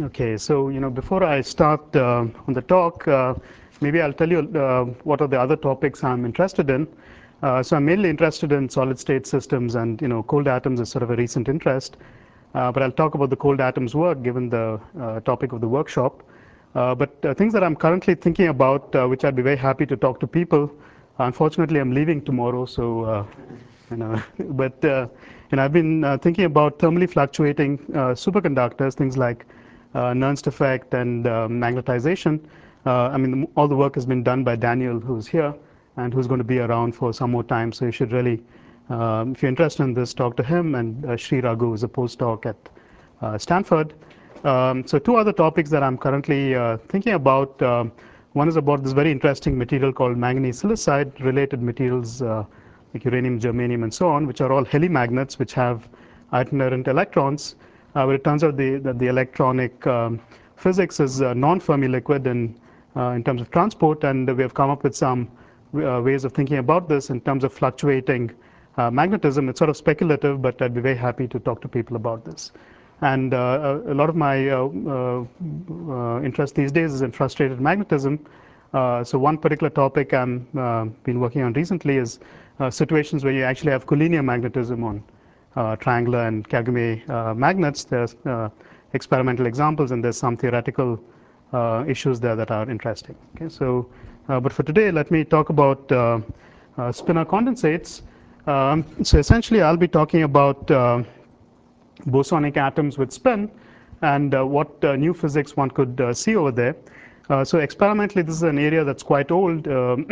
Okay, so before I start on the talk, maybe I'll tell you what are the other topics I'm interested in. So I'm mainly interested in solid-state systems, and cold atoms is sort of a recent interest. But I'll talk about the cold atoms work given the topic of the workshop. But things that I'm currently thinking about, which I'd be very happy to talk to people. Unfortunately, I'm leaving tomorrow, so but I've been thinking about thermally fluctuating superconductors, things like Nernst effect and magnetization. I mean, all the work has been done by Daniel, who's here and who's going to be around for some more time. So you should really, if you're interested in this, talk to him, and Sri Raghu is a postdoc at Stanford. So two other topics that I'm currently thinking about. One is about this very interesting material called manganese silicide, related materials like uranium, germanium, and so on, which are all helimagnets, which have itinerant electrons. But it turns out that the electronic physics is non-Fermi liquid in terms of transport, and we have come up with some ways of thinking about this in terms of fluctuating magnetism. It's sort of speculative, but I'd be very happy to talk to people about this. And a lot of my interest these days is in frustrated magnetism. So one particular topic I'm been working on recently is situations where you actually have collinear magnetism on triangular and Kagame magnets. There's experimental examples, and there's some theoretical issues there that are interesting. Okay, so but for today, let me talk about spinor condensates. So essentially, I'll be talking about bosonic atoms with spin, and what new physics one could see over there. So experimentally, this is an area that's quite old,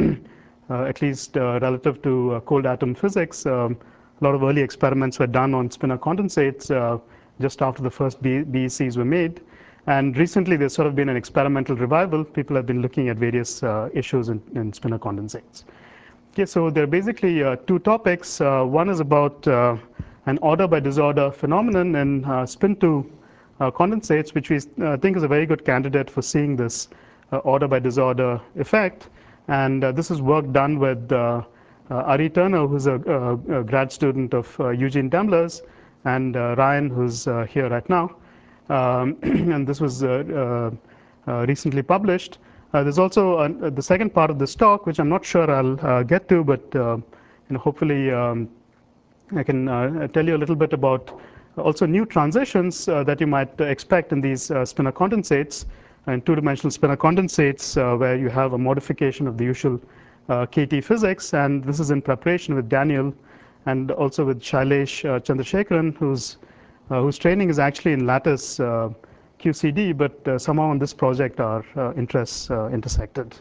at least relative to cold atom physics. A lot of early experiments were done on spinor condensates just after the first BECs were made. And recently, there's sort of been an experimental revival. People have been looking at various issues in spinor condensates. Okay, so there are basically two topics. One is about an order by disorder phenomenon in spin-2 condensates, which we think is a very good candidate for seeing this order by disorder effect. And this is work done with Ari Turner, who's a grad student of Eugene Demler's, and Ryan, who's here right now. And this was recently published. There's also the second part of this talk, which I'm not sure I'll get to, but hopefully I can tell you a little bit about also new transitions that you might expect in these spinor condensates, and two-dimensional spinor condensates where you have a modification of the usual KT physics. And this is in preparation with Daniel and also with Shailesh Chandrasekaran, whose training is actually in lattice QCD, but somehow on this project our interests intersected.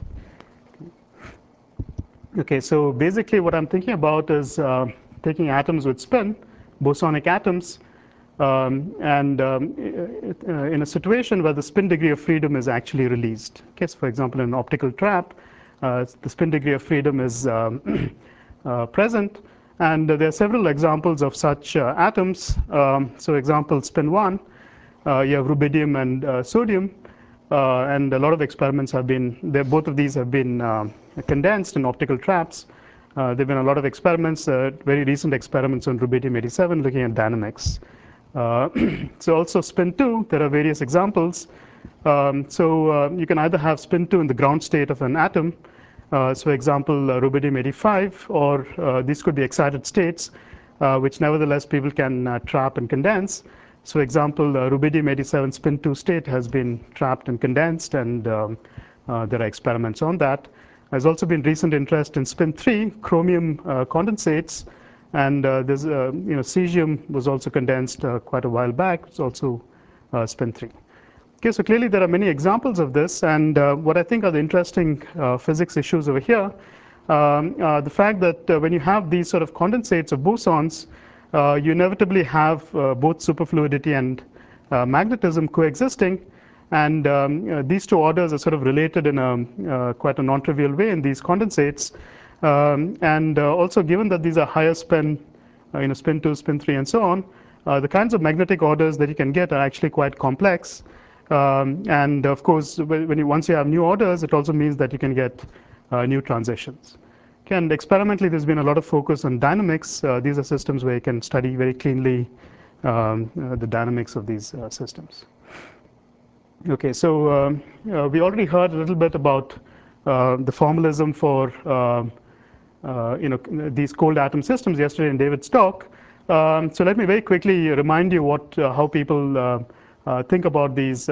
Okay, so basically what I'm thinking about is taking atoms with spin, bosonic atoms, and in a situation where the spin degree of freedom is actually released. Okay, so for example, in an optical trap, the spin degree of freedom is present, and there are several examples of such atoms. So example spin 1, you have rubidium and sodium, and a lot of experiments have been there. Both of these have been condensed in optical traps. There have been a lot of experiments, very recent experiments on rubidium-87 looking at dynamics. So also spin 2, there are various examples. So you can either have spin 2 in the ground state of an atom, so example rubidium-85, or these could be excited states, which nevertheless people can trap and condense. So example rubidium-87 spin 2 state has been trapped and condensed, and there are experiments on that. There's also been recent interest in spin 3 chromium condensates, and there's cesium was also condensed quite a while back. It's also spin 3. Okay, so clearly there are many examples of this, and what I think are the interesting physics issues over here, the fact that when you have these sort of condensates of bosons, you inevitably have both superfluidity and magnetism coexisting. And these two orders are sort of related in a quite a non-trivial way in these condensates. And also, given that these are higher spin, spin 2, spin 3, and so on, the kinds of magnetic orders that you can get are actually quite complex. And of course, once you have new orders, it also means that you can get new transitions. Okay, and experimentally, there's been a lot of focus on dynamics. These are systems where you can study very cleanly the dynamics of these systems. Okay, so we already heard a little bit about the formalism for these cold atom systems yesterday in David's talk. So let me very quickly remind you how people think about these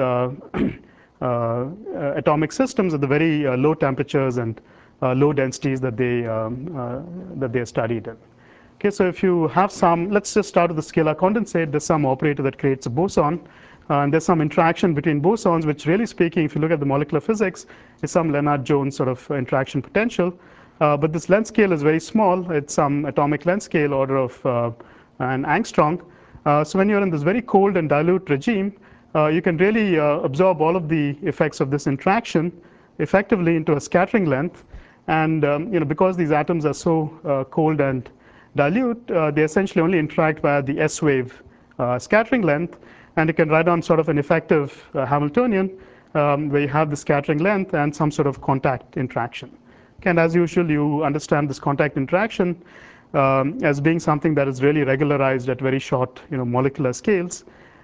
atomic systems at the very low temperatures and low densities that they are studied in. Okay, so if you have some, let's just start with the scalar condensate. There's some operator that creates a boson, and there's some interaction between bosons, which really speaking, if you look at the molecular physics, is some Lennard-Jones sort of interaction potential. But this length scale is very small. It's some atomic length scale order of an angstrom. So when you're in this very cold and dilute regime, you can really absorb all of the effects of this interaction effectively into a scattering length. And because these atoms are so cold and dilute, they essentially only interact via the S wave scattering length. And you can write on sort of an effective Hamiltonian where you have the scattering length and some sort of contact interaction. Okay, and as usual, you understand this contact interaction as being something that is really regularized at very short molecular scales.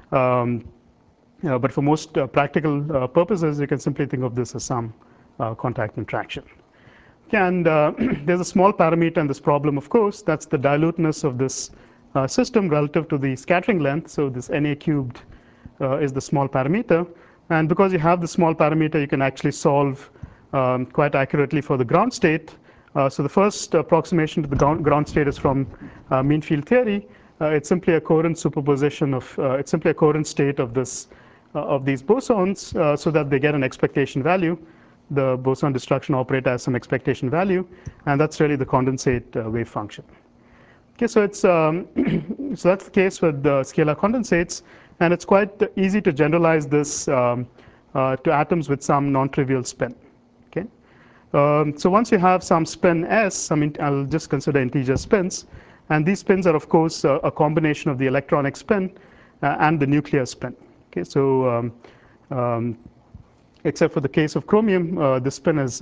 But for most practical purposes, you can simply think of this as some contact interaction. And there's a small parameter in this problem, of course, that's the diluteness of this system relative to the scattering length. So this Na cubed is the small parameter. And because you have the small parameter, you can actually solve quite accurately for the ground state. So the first approximation to the ground state is from mean field theory. It's simply a coherent superposition of, it's simply a coherent state of this, of these bosons so that they get an expectation value. The boson destruction operator has some expectation value, and that's really the condensate wave function. Okay, so it's so that's the case with the scalar condensates, and it's quite easy to generalize this to atoms with some non-trivial spin. Okay, so once you have some spin s, I mean I'll just consider integer spins, and these spins are of course a combination of the electronic spin and the nuclear spin. Okay, so except for the case of chromium, the spin is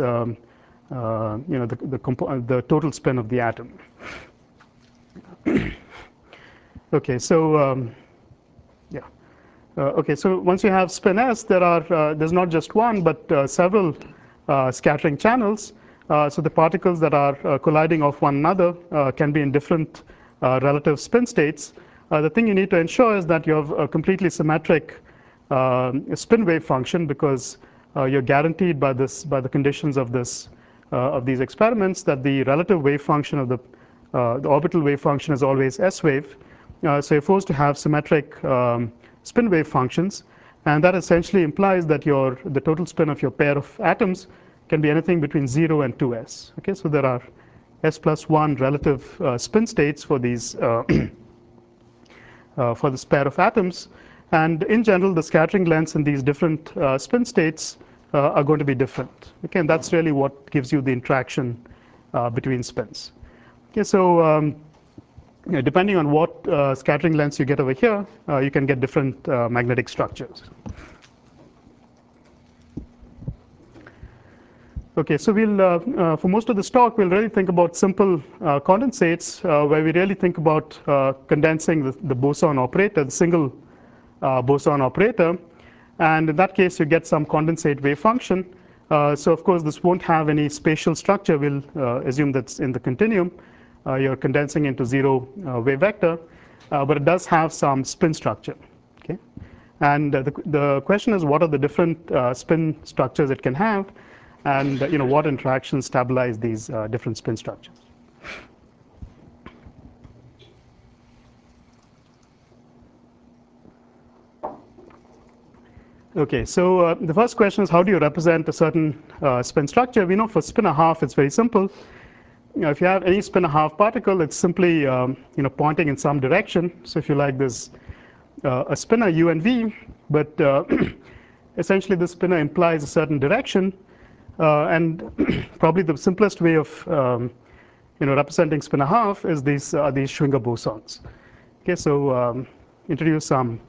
the total spin of the atom. Okay, so yeah. Okay, so once you have spin s, there's not just one, but several scattering channels. So the particles that are colliding off one another can be in different relative spin states. The thing you need to ensure is that you have a completely symmetric spin wave function, because you're guaranteed by the conditions of these experiments that the relative wave function of the orbital wave function is always S wave. So you're forced to have symmetric spin wave functions, and that essentially implies that the total spin of your pair of atoms can be anything between 0 and 2s. Okay, so there are s plus 1 relative spin states for these for this pair of atoms. And in general, the scattering lengths in these different spin states are going to be different. Okay, and that's really what gives you the interaction between spins. Okay, so depending on what scattering lengths you get over here, you can get different magnetic structures. Okay, so we'll for most of this talk, we'll really think about simple condensates, where we really think about condensing the boson operator, the single boson operator, and in that case you get some condensate wave function. So of course this won't have any spatial structure. We'll assume that's in the continuum. You're condensing into zero wave vector, but it does have some spin structure. Okay, and the question is, what are the different spin structures it can have, and what interactions stabilize these different spin structures. Okay, so the first question is, how do you represent a certain spin structure? We know for spin a half, it's very simple. If you have any spin a half particle, it's simply pointing in some direction. So if you like, there's a spinner u and v, but essentially the spinner implies a certain direction, and probably the simplest way of representing spin a half is these Schwinger bosons. Okay, so introduce some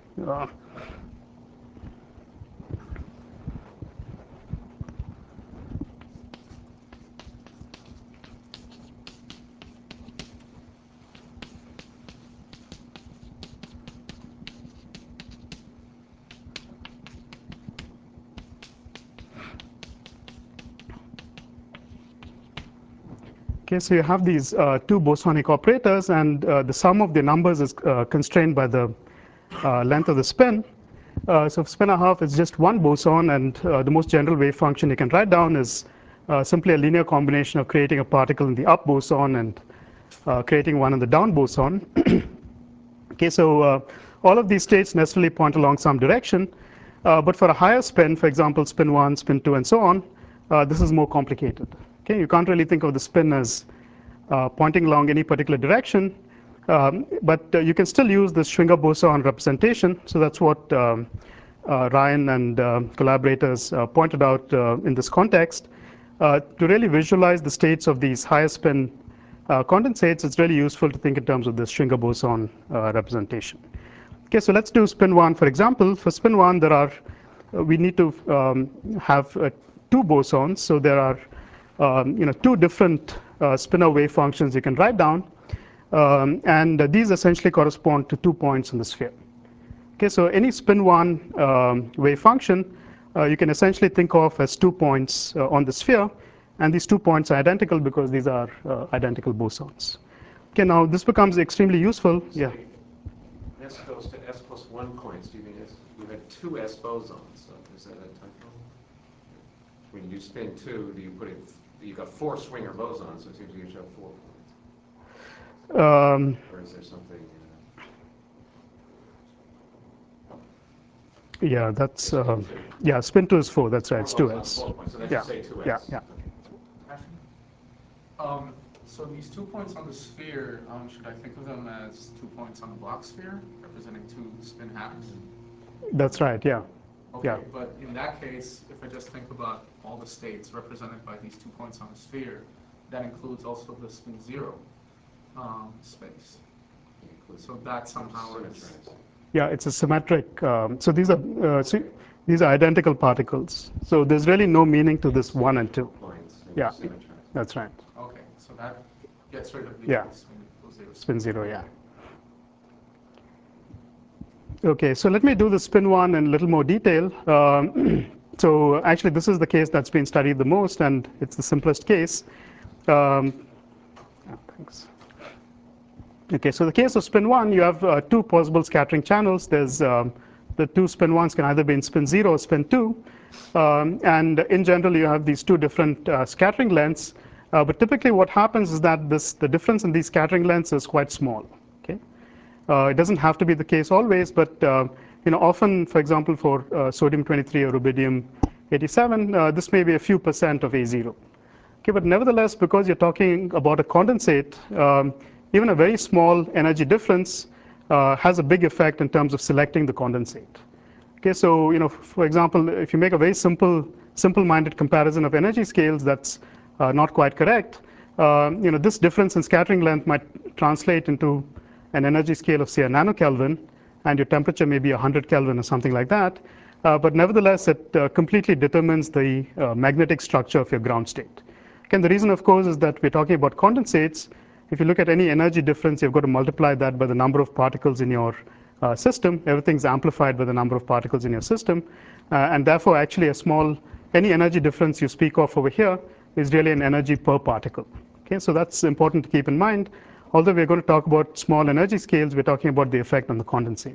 Okay, so you have these two bosonic operators, and the sum of the numbers is constrained by the length of the spin. So spin a half is just one boson, and the most general wave function you can write down is simply a linear combination of creating a particle in the up boson and creating one in the down boson. Okay, so all of these states necessarily point along some direction, but for a higher spin, for example, spin 1, spin 2, and so on, this is more complicated. Okay, you can't really think of the spin as pointing along any particular direction, but you can still use the Schwinger boson representation. So that's what Ryan and collaborators pointed out in this context. To really visualize the states of these higher spin condensates, it's really useful to think in terms of the Schwinger boson representation. Okay, so let's do spin 1, for example. For spin 1, we need to have two bosons. So there are two different spinor wave functions you can write down, and these essentially correspond to 2 points in the sphere. Okay, so any spin 1 wave function you can essentially think of as 2 points on the sphere, and these 2 points are identical because these are identical bosons. Okay, now this becomes extremely useful. Yeah. S goes to S plus 1 points. Do you mean you had 2 S bosons? So is that a typo? When you spin 2, do you put it? You got 4 Schwinger bosons, so it seems you should have 4 points. Or is there something? Yeah, that's yeah. Spin 2 is 4. That's right. It's 2s. 4 points. So that Yeah. should say 2s. Yeah. Yeah. So these 2 points on the sphere, should I think of them as 2 points on the Bloch sphere, representing 2 spin halves? That's right. Yeah. Okay, Yeah. but in that case, if I just think about all the states represented by these 2 points on the sphere, that includes also the spin 0 space. So that somehow is. Yeah, it's a symmetric. So these are identical particles. So there's really no meaning to this 1 and 2. Yeah, that's right. Okay, so that gets rid of the Yeah. spin 0. Spin 0, yeah. Okay, so let me do the spin 1 in a little more detail. So actually, this is the case that's been studied the most, and it's the simplest case. Thanks. Okay, so the case of spin 1, you have 2 possible scattering channels. There's the 2 spin 1s can either be in spin 0 or spin 2. And in general, you have these 2 different scattering lengths. But typically what happens is that the difference in these scattering lengths is quite small. Okay? It doesn't have to be the case always, but often, for example, for sodium-23 or rubidium-87, this may be a few percent of A0. Okay, but nevertheless, because you're talking about a condensate, even a very small energy difference has a big effect in terms of selecting the condensate. Okay, so for example, if you make a very simple-minded comparison of energy scales, that's not quite correct. This difference in scattering length might translate into an energy scale of, say, a nanokelvin, and your temperature may be 100 Kelvin or something like that. But nevertheless, it completely determines the magnetic structure of your ground state. Okay, and the reason, of course, is that we're talking about condensates. If you look at any energy difference, you've got to multiply that by the number of particles in your system. Everything's amplified by the number of particles in your system. And therefore, actually, any energy difference you speak of over here is really an energy per particle. Okay, so that's important to keep in mind. Although we're going to talk about small energy scales, we're talking about the effect on the condensate.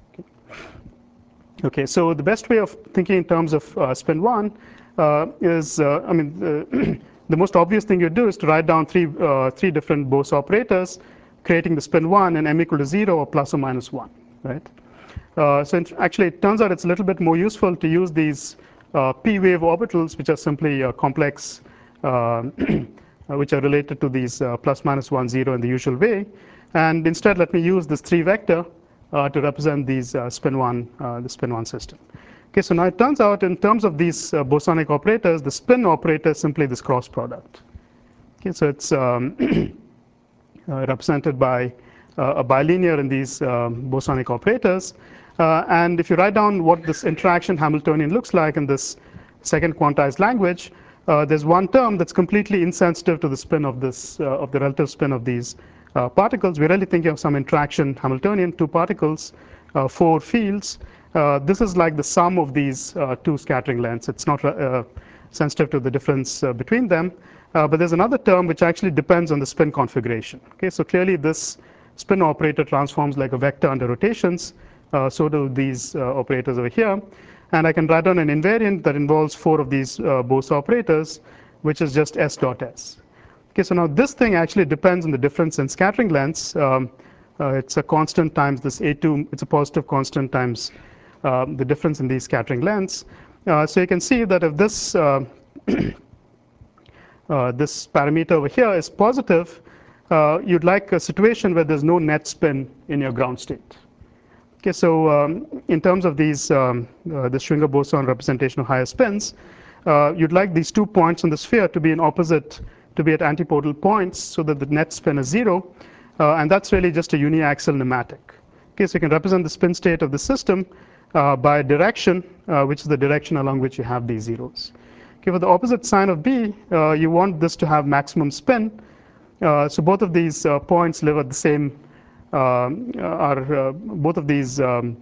Okay, so the best way of thinking in terms of spin 1 is, the most obvious thing you do is to write down three different Bose operators, creating the spin 1 and m equal to 0 or plus or minus 1, right? So actually, it turns out it's a little bit more useful to use these p wave orbitals, which are simply complex, which are related to these plus minus 1, 0 in the usual way. And instead, let me use this 3 vector to represent these the spin 1 system. Okay, so now it turns out in terms of these bosonic operators, the spin operator is simply this cross product. Okay, so it's represented by a bilinear in these bosonic operators. And if you write down what this interaction Hamiltonian looks like in this second quantized language, there's one term that's completely insensitive to the spin of the relative spin of these particles. We're really thinking of some interaction Hamiltonian, 2 particles, 4 fields. This is like the sum of these 2 scattering lengths. It's not sensitive to the difference between them. But there's another term which actually depends on the spin configuration. Okay, so clearly this spin operator transforms like a vector under rotations. So do these operators over here. And I can write down an invariant that involves 4 of these Bose operators, which is just S dot S. Okay, so now this thing actually depends on the difference in scattering lengths. It's a constant times this A2, it's a positive constant times the difference in these scattering lengths. So you can see that if this this parameter over here is positive, you'd like a situation where there's no net spin in your ground state. Okay, so in terms of these the Schwinger boson representation of higher spins, you'd like these 2 points on the sphere to be in opposite, to be at antipodal points, so that the net spin is 0, and that's really just a uniaxial nematic. Okay, so you can represent the spin state of the system by direction, which is the direction along which you have these zeros. Okay, for the opposite sign of B, you want this to have maximum spin. So both of these points live at the same, both of these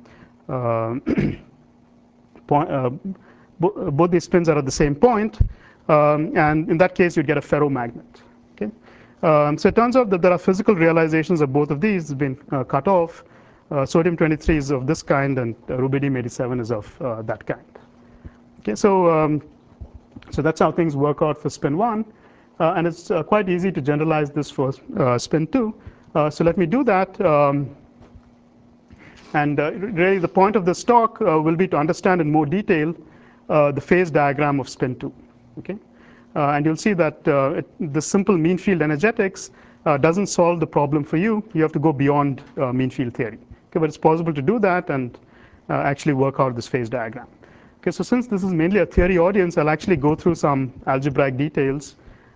both these spins are at the same point, and in that case you'd get a ferromagnet. Okay, so it turns out that there are physical realizations of both of these have been cut off. Sodium-23 is of this kind, and rubidium-87 is of that kind. Okay, so so that's how things work out for spin 1, and it's quite easy to generalize this for spin 2. So let me do that. And really the point of this talk will be to understand in more detail the phase diagram of spin 2. Okay? And you'll see that the simple mean field energetics doesn't solve the problem for you. You have to go beyond mean field theory. Okay, but it's possible to do that and actually work out this phase diagram. Okay, so since this is mainly a theory audience, I'll actually go through some algebraic details.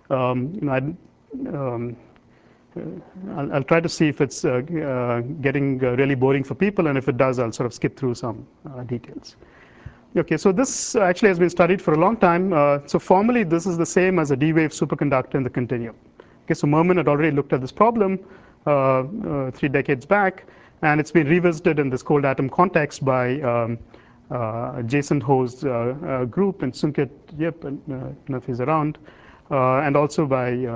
I'll try to see if it's getting really boring for people, and if it does, I'll sort of skip through some details. Okay, so this actually has been studied for a long time. So formally, this is the same as a D-wave superconductor in the continuum. Okay, so Mermin had already looked at this problem 3 decades back, and it's been revisited in this cold atom context by Jason Ho's group and Sungkit Yip, and I don't know if he's around, and also by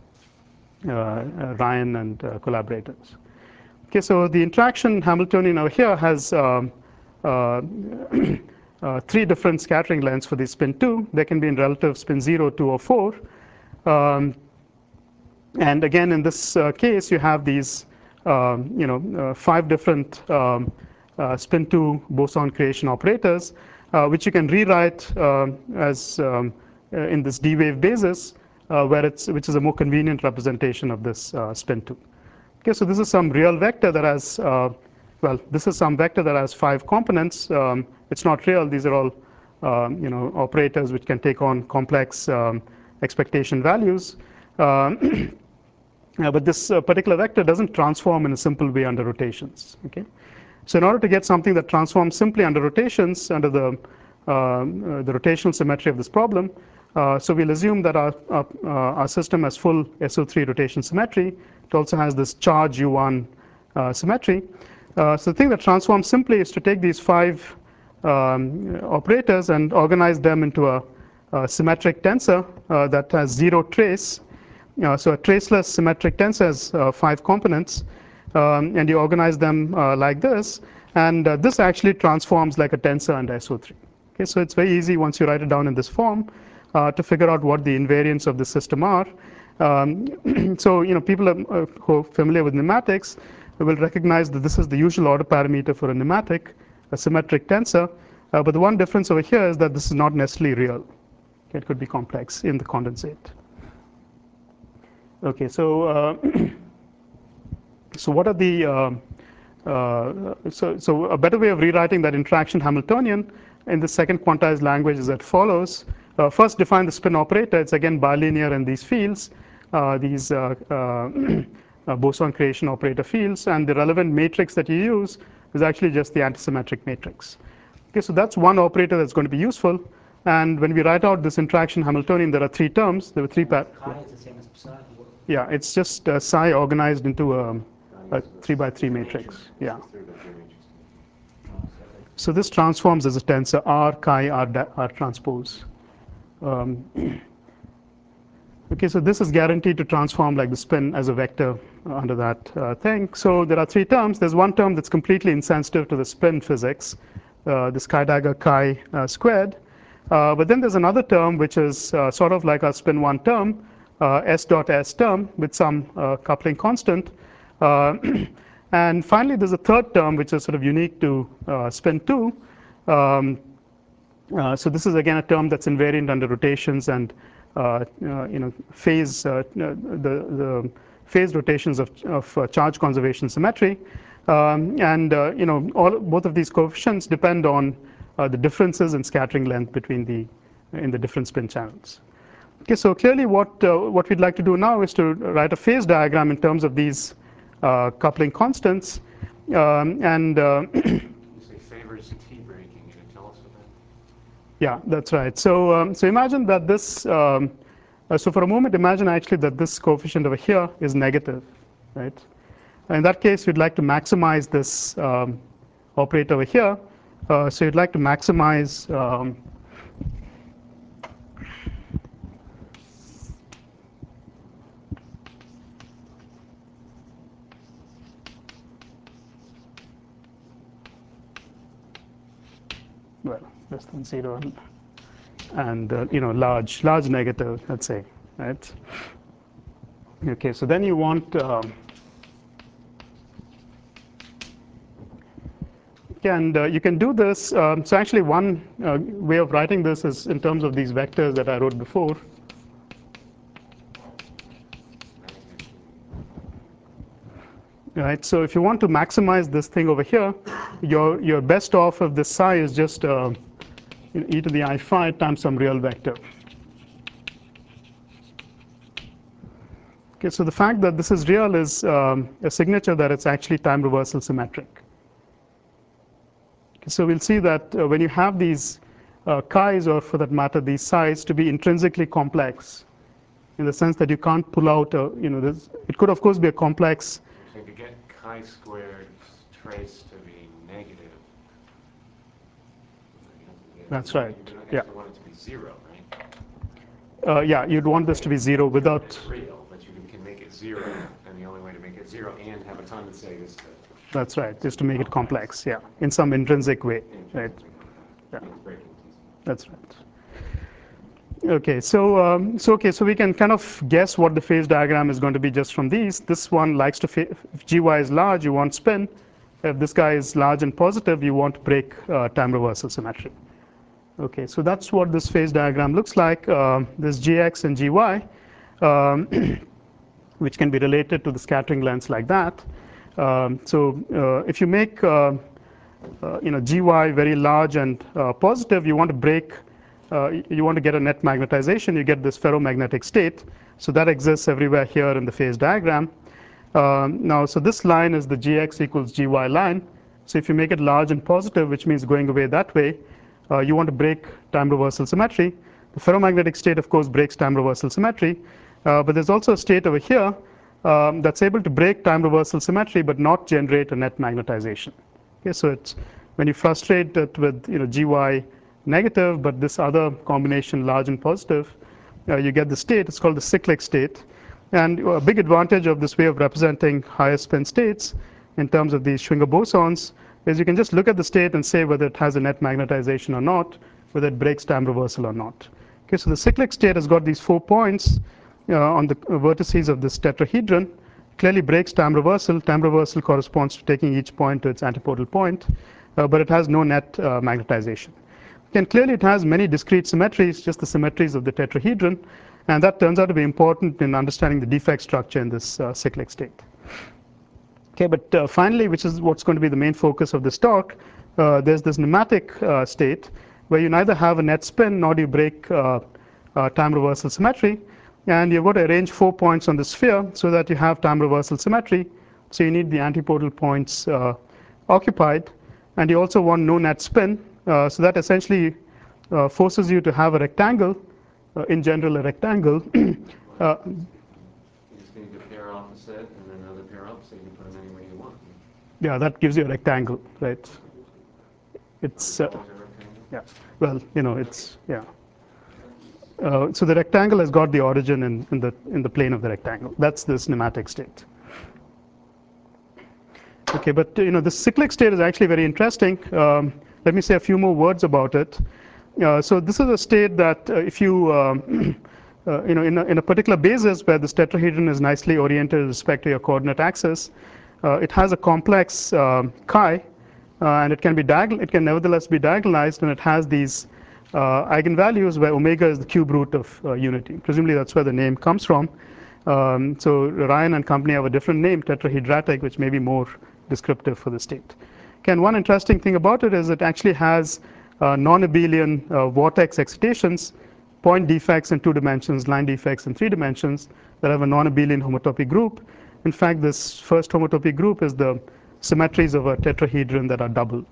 Ryan and collaborators. Okay, so the interaction Hamiltonian over here has 3 different scattering lengths for the spin 2. They can be in relative spin 0, 2, or 4. And again, in this case, you have these 5 different spin 2 boson creation operators, which you can rewrite as in this D-wave basis, which is a more convenient representation of this spin 2. Okay, so this is some real vector that has, this is some vector that has 5 components. It's not real. These are all, operators which can take on complex expectation values. But this particular vector doesn't transform in a simple way under rotations. Okay, so in order to get something that transforms simply under rotations, under the rotational symmetry of this problem, so we'll assume that our system has full SO3 rotation symmetry. It also has this charge U1 symmetry. So the thing that transforms simply is to take these 5 operators and organize them into a symmetric tensor that has 0 trace. So a traceless symmetric tensor has 5 components, and you organize them like this, and this actually transforms like a tensor under SO3. Okay, so it's very easy once you write it down in this form to figure out what the invariants of the system are. So people who are familiar with nematics will recognize that this is the usual order parameter for a nematic, a symmetric tensor. But the one difference over here is that this is not necessarily real. Okay, it could be complex in the condensate. Okay, so so what are the so a better way of rewriting that interaction Hamiltonian in the second quantized language is as follows. First, define the spin operator. It's again bilinear in these fields, these boson creation operator fields, and the relevant matrix that you use is actually just the antisymmetric matrix. Okay, so that's one operator that's going to be useful. And when we write out this interaction Hamiltonian, there are 3 terms. There were 3 Chi is the same as psi. Yeah, it's just psi organized into a 3x3 matrix. Yeah. So this transforms as a tensor R chi R transpose. Okay, so this is guaranteed to transform like the spin as a vector under that thing. So there are three terms. There's one term that's completely insensitive to the spin physics, this chi dagger chi squared. But then there's another term which is sort of like our spin 1 term, s dot s term with some coupling constant. And finally, there's a third term which is sort of unique to spin 2. So this is again a term that's invariant under rotations and phase the phase rotations of charge conservation symmetry, both of these coefficients depend on the differences in scattering length between in the different spin channels. Okay, so clearly what we'd like to do now is to write a phase diagram in terms of these coupling constants and. You say favors T breaking. Can you tell us about that? Yeah, that's right. So so imagine that this. So for a moment, imagine actually that this coefficient over here is negative, right? In that case, we'd like to maximize this operator over here. So you'd like to maximize well, less than 0 and large negative, let's say, right? Okay, so then you want and you can do this. So actually, one way of writing this is in terms of these vectors that I wrote before. Right. So if you want to maximize this thing over here, your best off of this psi is just e to the I phi times some real vector. Okay. So the fact that this is real is a signature that it's actually time reversal symmetric. So we'll see that when you have these chi's, or for that matter these psi's, to be intrinsically complex, in the sense that you can't pull out it could of course be a complex. So to get chi squared trace to be negative. That's right. You don't Yeah. actually want it to be 0, right? Yeah, you'd want this to be 0 without. It's real, but you can make it 0, and the only way to make it 0 and have a Condensate is to. That's right, just to make it complex, yeah, in some intrinsic way, right? Yeah, that's right. Okay, so so we can kind of guess what the phase diagram is going to be just from these. This one likes to if gy is large, you want spin. If this guy is large and positive, you want to break time reversal symmetry. Okay, so that's what this phase diagram looks like. There's gx and gy, which can be related to the scattering lengths like that. So if you make gy very large and positive, you want to break. You want to get a net magnetization. You get this ferromagnetic state. So that exists everywhere here in the phase diagram. Now, so this line is the gx equals gy line. So if you make it large and positive, which means going away that way, you want to break time reversal symmetry. The ferromagnetic state, of course, breaks time reversal symmetry. But there's also a state over here that's able to break time reversal symmetry but not generate a net magnetization. Okay, so it's when you frustrate it with gy negative, but this other combination large and positive, you get the state. It's called the cyclic state. And a big advantage of this way of representing higher spin states in terms of these Schwinger bosons is you can just look at the state and say whether it has a net magnetization or not, whether it breaks time reversal or not. Okay, so the cyclic state has got these 4 points on the vertices of this tetrahedron. Clearly breaks time reversal. Time reversal corresponds to taking each point to its antipodal point, but it has no net magnetization. And clearly it has many discrete symmetries, just the symmetries of the tetrahedron, and that turns out to be important in understanding the defect structure in this cyclic state. Okay, but finally, which is what's going to be the main focus of this talk, there's this nematic state where you neither have a net spin nor do you break time reversal symmetry, and you've got to arrange 4 points on the sphere so that you have time reversal symmetry. So you need the antipodal points occupied, and you also want no net spin. So that essentially forces you to have a rectangle, in general a rectangle. You just need to pair opposite and then another pair opposite. You can put them anywhere you want. Yeah, that gives you a rectangle, right? It's yeah. Well, it's yeah. So the rectangle has got the origin in the plane of the rectangle. That's this nematic state. Okay, but the cyclic state is actually very interesting. Let me say a few more words about it. So this is a state that if you in a particular basis where this tetrahedron is nicely oriented with respect to your coordinate axis, it has a complex chi, and it can nevertheless be diagonalized, and it has these eigenvalues where omega is the cube root of unity. Presumably that's where the name comes from. So Ryan and company have a different name, tetrahedratic, which may be more descriptive for the state. Okay, and one interesting thing about it is it actually has non-abelian vortex excitations, point defects in 2 dimensions, line defects in 3 dimensions that have a non-abelian homotopy group. In fact, this first homotopy group is the symmetries of a tetrahedron that are doubled.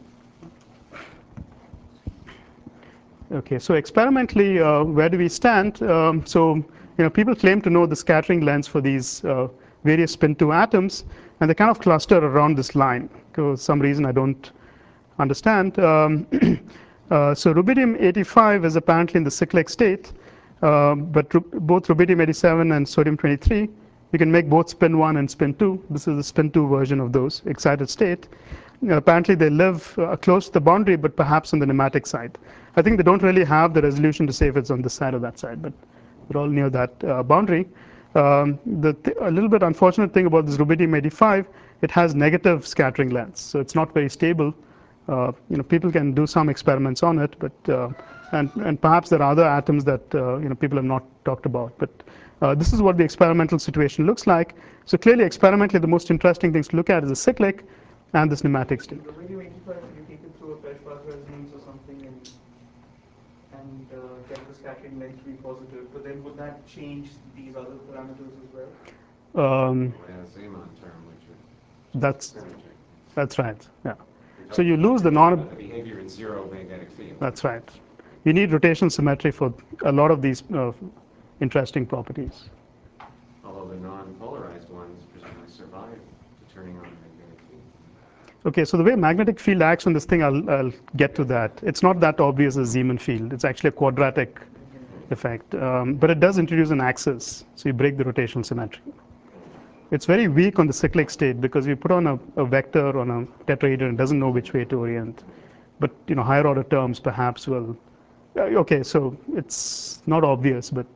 Okay, so experimentally, where do we stand? So people claim to know the scattering lengths for these various spin 2 atoms, and they kind of cluster around this line for some reason I don't understand. So rubidium-85 is apparently in the cyclic state, but both rubidium-87 and sodium-23, you can make both spin 1 and spin 2. This is the spin 2 version of those excited state. Apparently they live close to the boundary, but perhaps on the nematic side. I think they don't really have the resolution to say if it's on this side or that side, but they're all near that boundary. A little bit unfortunate thing about this rubidium-85, it has negative scattering lengths, so it's not very stable. People can do some experiments on it, but and perhaps there are other atoms that people have not talked about. But this is what the experimental situation looks like. So clearly, experimentally, the most interesting things to look at is the cyclic and this nematic state. Rubidium-85, you take it through a Feshbach resonance or something and get the scattering length to be positive, but then would that change these other parameters as well? Zeeman term, which That's synergy. that's right. Yeah. So you lose the non. The behavior in zero magnetic field. That's right. You need rotational symmetry for a lot of these interesting properties. Although the non-polarized ones presumably survive to turning on the magnetic field. Okay, so the way magnetic field acts on this thing, I'll get to that. It's not that obvious as Zeeman field. It's actually a quadratic effect, but it does introduce an axis, so you break the rotational symmetry. It's very weak on the cyclic state because you put on a vector on a tetrahedron, it doesn't know which way to orient. But higher order terms perhaps will. Okay, so it's not obvious, but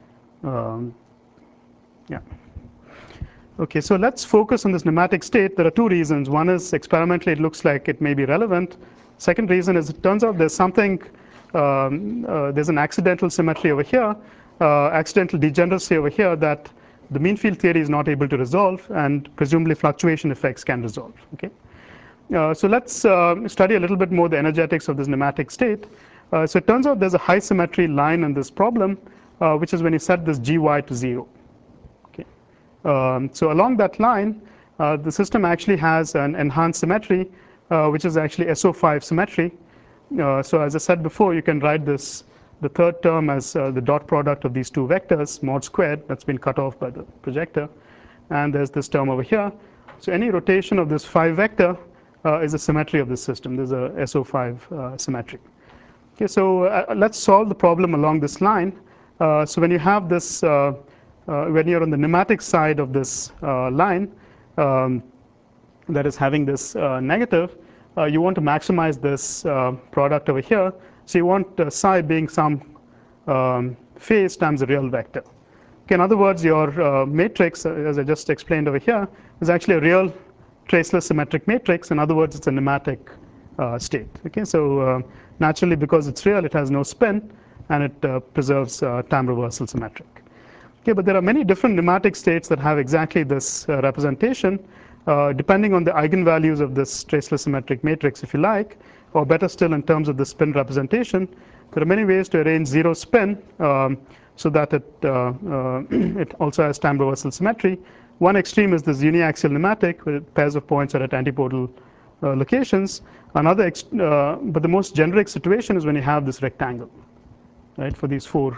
yeah. Okay, so let's focus on this nematic state. There are 2 reasons. One is experimentally it looks like it may be relevant. Second reason is it turns out there's something, there's an accidental symmetry over here, accidental degeneracy over here that the mean field theory is not able to resolve, and presumably fluctuation effects can resolve. Okay, so let's study a little bit more the energetics of this nematic state. So it turns out there's a high symmetry line in this problem, which is when you set this gy to 0. Okay, so along that line, the system actually has an enhanced symmetry, which is actually SO5 symmetry. So as I said before, you can write this, the third term as the dot product of these 2 vectors, mod squared, that's been cut off by the projector. And there's this term over here. So any rotation of this 5 vector is a symmetry of this system. There's a SO5 symmetry. Okay, so let's solve the problem along this line. So when you have this, when you're on the nematic side of this line, that is having this negative, you want to maximize this product over here. So you want psi being some phase times a real vector. Okay, in other words, your matrix, as I just explained over here, is actually a real traceless symmetric matrix. In other words, it's a nematic state. Okay, so naturally, because it's real, it has no spin, and it preserves time reversal symmetric. Okay, but there are many different nematic states that have exactly this representation, depending on the eigenvalues of this traceless symmetric matrix, if you like, or better still, in terms of the spin representation. There are many ways to arrange 0 spin so that it also has time reversal symmetry. One extreme is this uniaxial nematic, with pairs of points are at antipodal locations. Another, but the most generic situation is when you have this rectangle, right, for these 4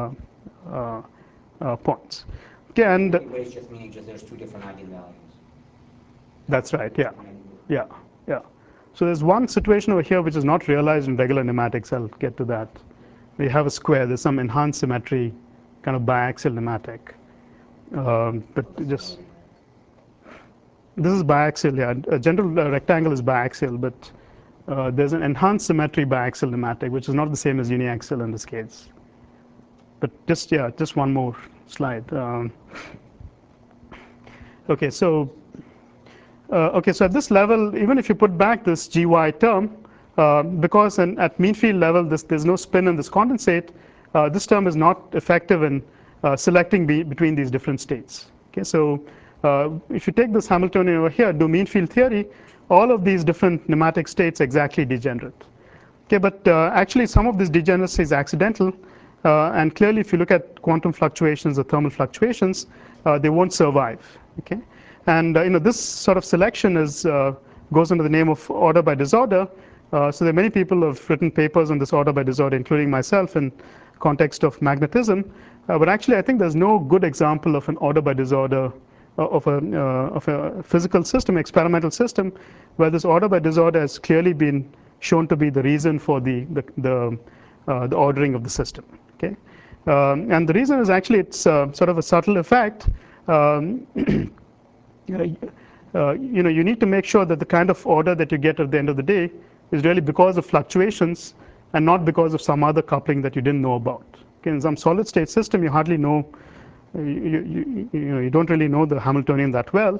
points. Okay, and ways just meaning just there's 2 different eigenvalues. That's right. Yeah, yeah, yeah. So there's one situation over here which is not realized in regular nematics. I'll get to that you have a square, there's some enhanced symmetry, kind of biaxial nematic. But just this is biaxial, yeah. A general rectangle is biaxial, but there's an enhanced symmetry biaxial nematic, which is not the same as uniaxial in this case. But just one more slide. Okay, so at this level, even if you put back this gy term, because at mean field level there's no spin in this condensate, this term is not effective in selecting between these different states. Okay, so if you take this Hamiltonian over here, do mean field theory, all of these different nematic states exactly degenerate. Okay, but actually some of this degeneracy is accidental, and clearly if you look at quantum fluctuations or thermal fluctuations, they won't survive. Okay, and this sort of selection goes under the name of order by disorder. So there are many people who have written papers on this order by disorder, including myself, in context of magnetism. But actually, I think there's no good example of an order by disorder of a physical system, experimental system, where this order by disorder has clearly been shown to be the reason for the ordering of the system. Okay, and the reason is actually it's sort of a subtle effect. You need to make sure that the kind of order that you get at the end of the day is really because of fluctuations and not because of some other coupling that you didn't know about. Okay, in some solid state system, you hardly know, you don't really know the Hamiltonian that well.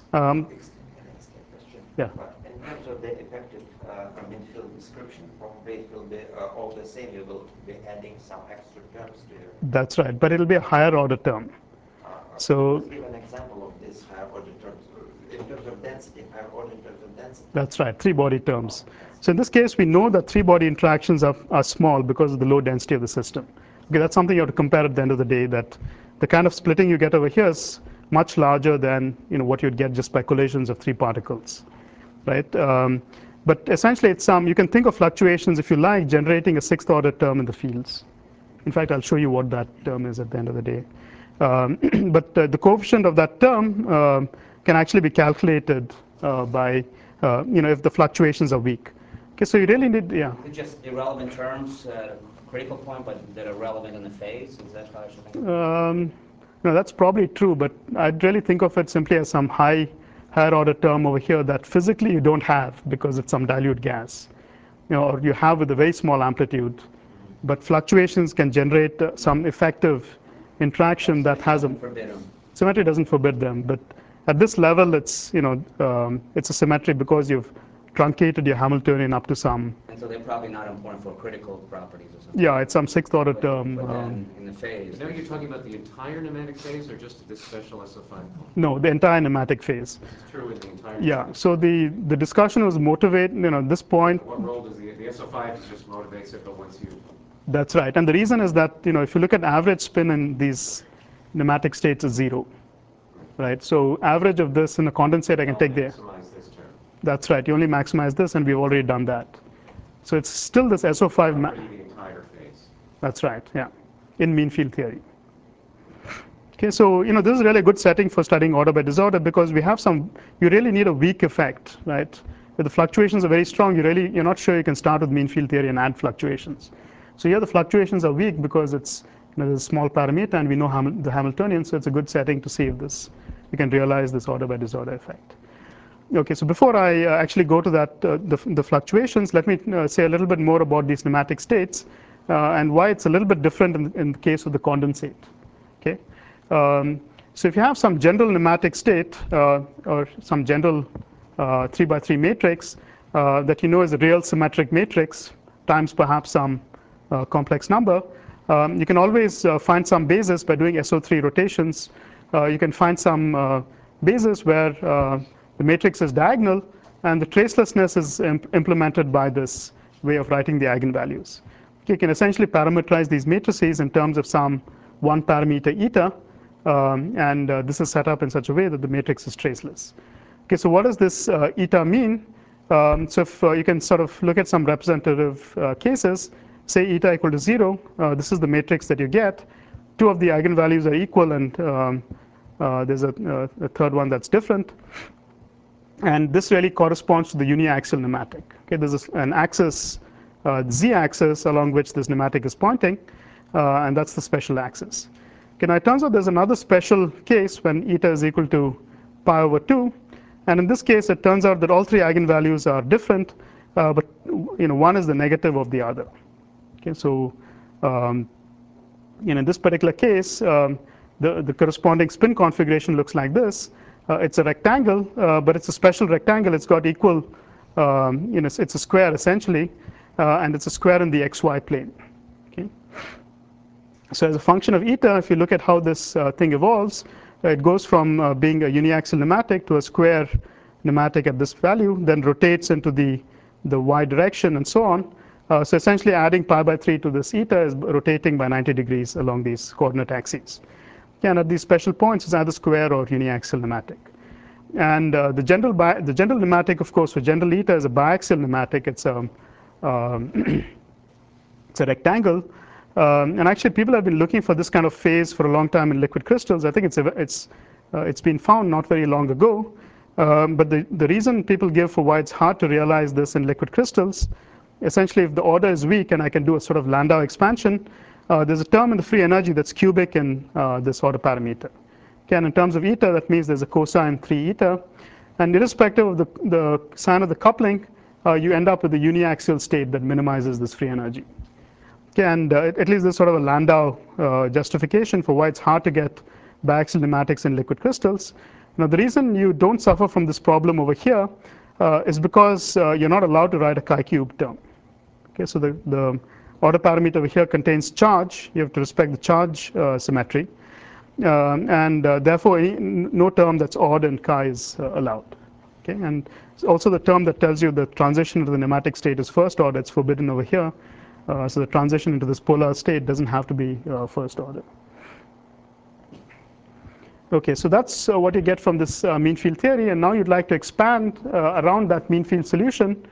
Yeah. But in terms of the effective mean field description, probably it will be all the same. You will be adding some extra terms to it. That's right, but it'll be a higher order term. So let's give an example of this higher order terms. In terms of density, higher order in terms of density. That's right, three-body terms. So in this case, we know that three-body interactions are small because of the low density of the system. Okay, that's something you have to compare at the end of the day, that the kind of splitting you get over here is much larger than what you'd get just by collisions of three particles, right? But essentially, it's you can think of fluctuations, if you like, generating a sixth-order term in the fields. In fact, I'll show you what that term is at the end of the day. But the coefficient of that term can actually be calculated by, if the fluctuations are weak. Okay, so you really need, yeah. Just irrelevant terms, critical point, but that are relevant in the phase. Is that how I should think? No, that's probably true, but I'd really think of it simply as some higher order term over here that physically you don't have because it's some dilute gas, or you have with a very small amplitude. But fluctuations can generate some effective interaction that has a symmetry doesn't forbid them, but at this level it's it's a symmetry because you've truncated your Hamiltonian up to some. And so they're probably not important for critical properties or something. Yeah, it's some sixth order term. But then in the phase. Now you're talking about the entire nematic phase or just this special SO5 point? No, the entire nematic phase. It's true in the entire. Yeah. So the discussion was motivated. This point. What role does the SO5 just motivates it, but once you. That's right, and the reason is that if you look at average spin in these nematic states is 0, right? So average of this in a condensate, I can take there. Maximize this term. That's right. You only maximize this, and we've already done that. So it's still this SO5. The entire phase. That's right. Yeah, in mean field theory. Okay, so this is really a good setting for studying order by disorder because we have you really need a weak effect, right? If the fluctuations are very strong, you're not sure you can start with mean field theory and add fluctuations. So here the fluctuations are weak because it's there's a small parameter and we know the Hamiltonian, so it's a good setting to see if you can realize this order by disorder effect. Okay, so before I actually go to that, the fluctuations, let me say a little bit more about these nematic states and why it's a little bit different in the case of the condensate. Okay, so if you have some general nematic state or some general 3x3 matrix that is a real symmetric matrix times perhaps some complex number, you can always find some basis by doing SO3 rotations. You can find some basis where the matrix is diagonal and the tracelessness is implemented by this way of writing the eigenvalues. You can essentially parameterize these matrices in terms of some one parameter eta, and this is set up in such a way that the matrix is traceless. Okay, so what does this eta mean? So if you can sort of look at some representative cases, say eta equal to 0, this is the matrix that you get. Two of the eigenvalues are equal, and there's a third one that's different. And this really corresponds to the uniaxial nematic. Okay, there's an axis z-axis along which this nematic is pointing, and that's the special axis. Okay, now it turns out there's another special case when eta is equal to pi over 2, and in this case it turns out that all three eigenvalues are different, but one is the negative of the other. Okay, so in this particular case, the corresponding spin configuration looks like this. It's a rectangle, but it's a special rectangle. It's got equal, it's a square essentially, and it's a square in the xy plane. Okay? So as a function of eta, if you look at how this thing evolves, it goes from being a uniaxial nematic to a square nematic at this value, then rotates into the y direction and so on. So essentially adding pi by 3 to this eta is rotating by 90 degrees along these coordinate axes. And at these special points, it's either square or uniaxial nematic. And the general nematic, of course, for general eta is a biaxial nematic. It's it's a rectangle. And actually, people have been looking for this kind of phase for a long time in liquid crystals. I think it's been found not very long ago. But the reason people give for why it's hard to realize this in liquid crystals, essentially, if the order is weak and I can do a sort of Landau expansion, there's a term in the free energy that's cubic in this order parameter. Okay, and in terms of eta, that means there's a cosine 3 eta. And irrespective of the sign of the coupling, you end up with a uniaxial state that minimizes this free energy. Okay, and at least there's sort of a Landau justification for why it's hard to get biaxial nematics in liquid crystals. Now, the reason you don't suffer from this problem over here is because you're not allowed to write a chi-cube term. Okay, so the order parameter over here contains charge. You have to respect the charge symmetry. And therefore, no term that's odd in chi is allowed. Okay, and also the term that tells you the transition to the nematic state is first order, it's forbidden over here. So the transition into this polar state doesn't have to be first order. Okay, so that's what you get from this mean field theory, and now you'd like to expand around that mean field solution.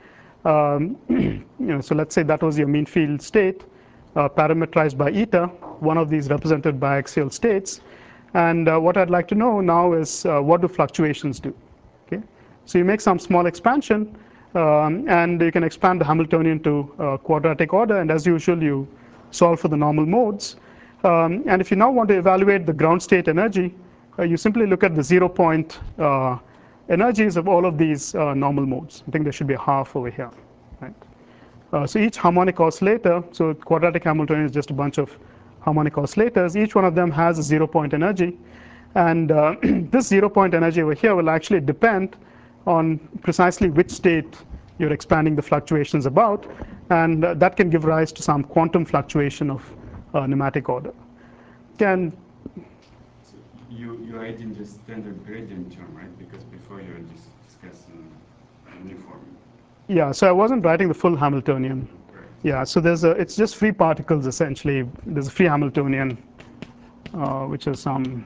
So let's say that was your mean field state, parameterized by eta, one of these represented biaxial states. And what I'd like to know now is what do fluctuations do? Okay, so you make some small expansion, and you can expand the Hamiltonian to quadratic order, and as usual, you solve for the normal modes. And if you now want to evaluate the ground state energy, you simply look at the 0-point energies of all of these normal modes. I think there should be a half over here, right? So each harmonic oscillator, so quadratic Hamiltonian is just a bunch of harmonic oscillators. Each one of them has a 0-point energy, and this 0-point energy over here will actually depend on precisely which state you're expanding the fluctuations about, and that can give rise to some quantum fluctuation of nematic order. And you're adding just standard gradient term, right? Because before you were just discussing uniform. Yeah, so I wasn't writing the full Hamiltonian. Right. Yeah, so it's just free particles essentially. There's a free Hamiltonian, which is some.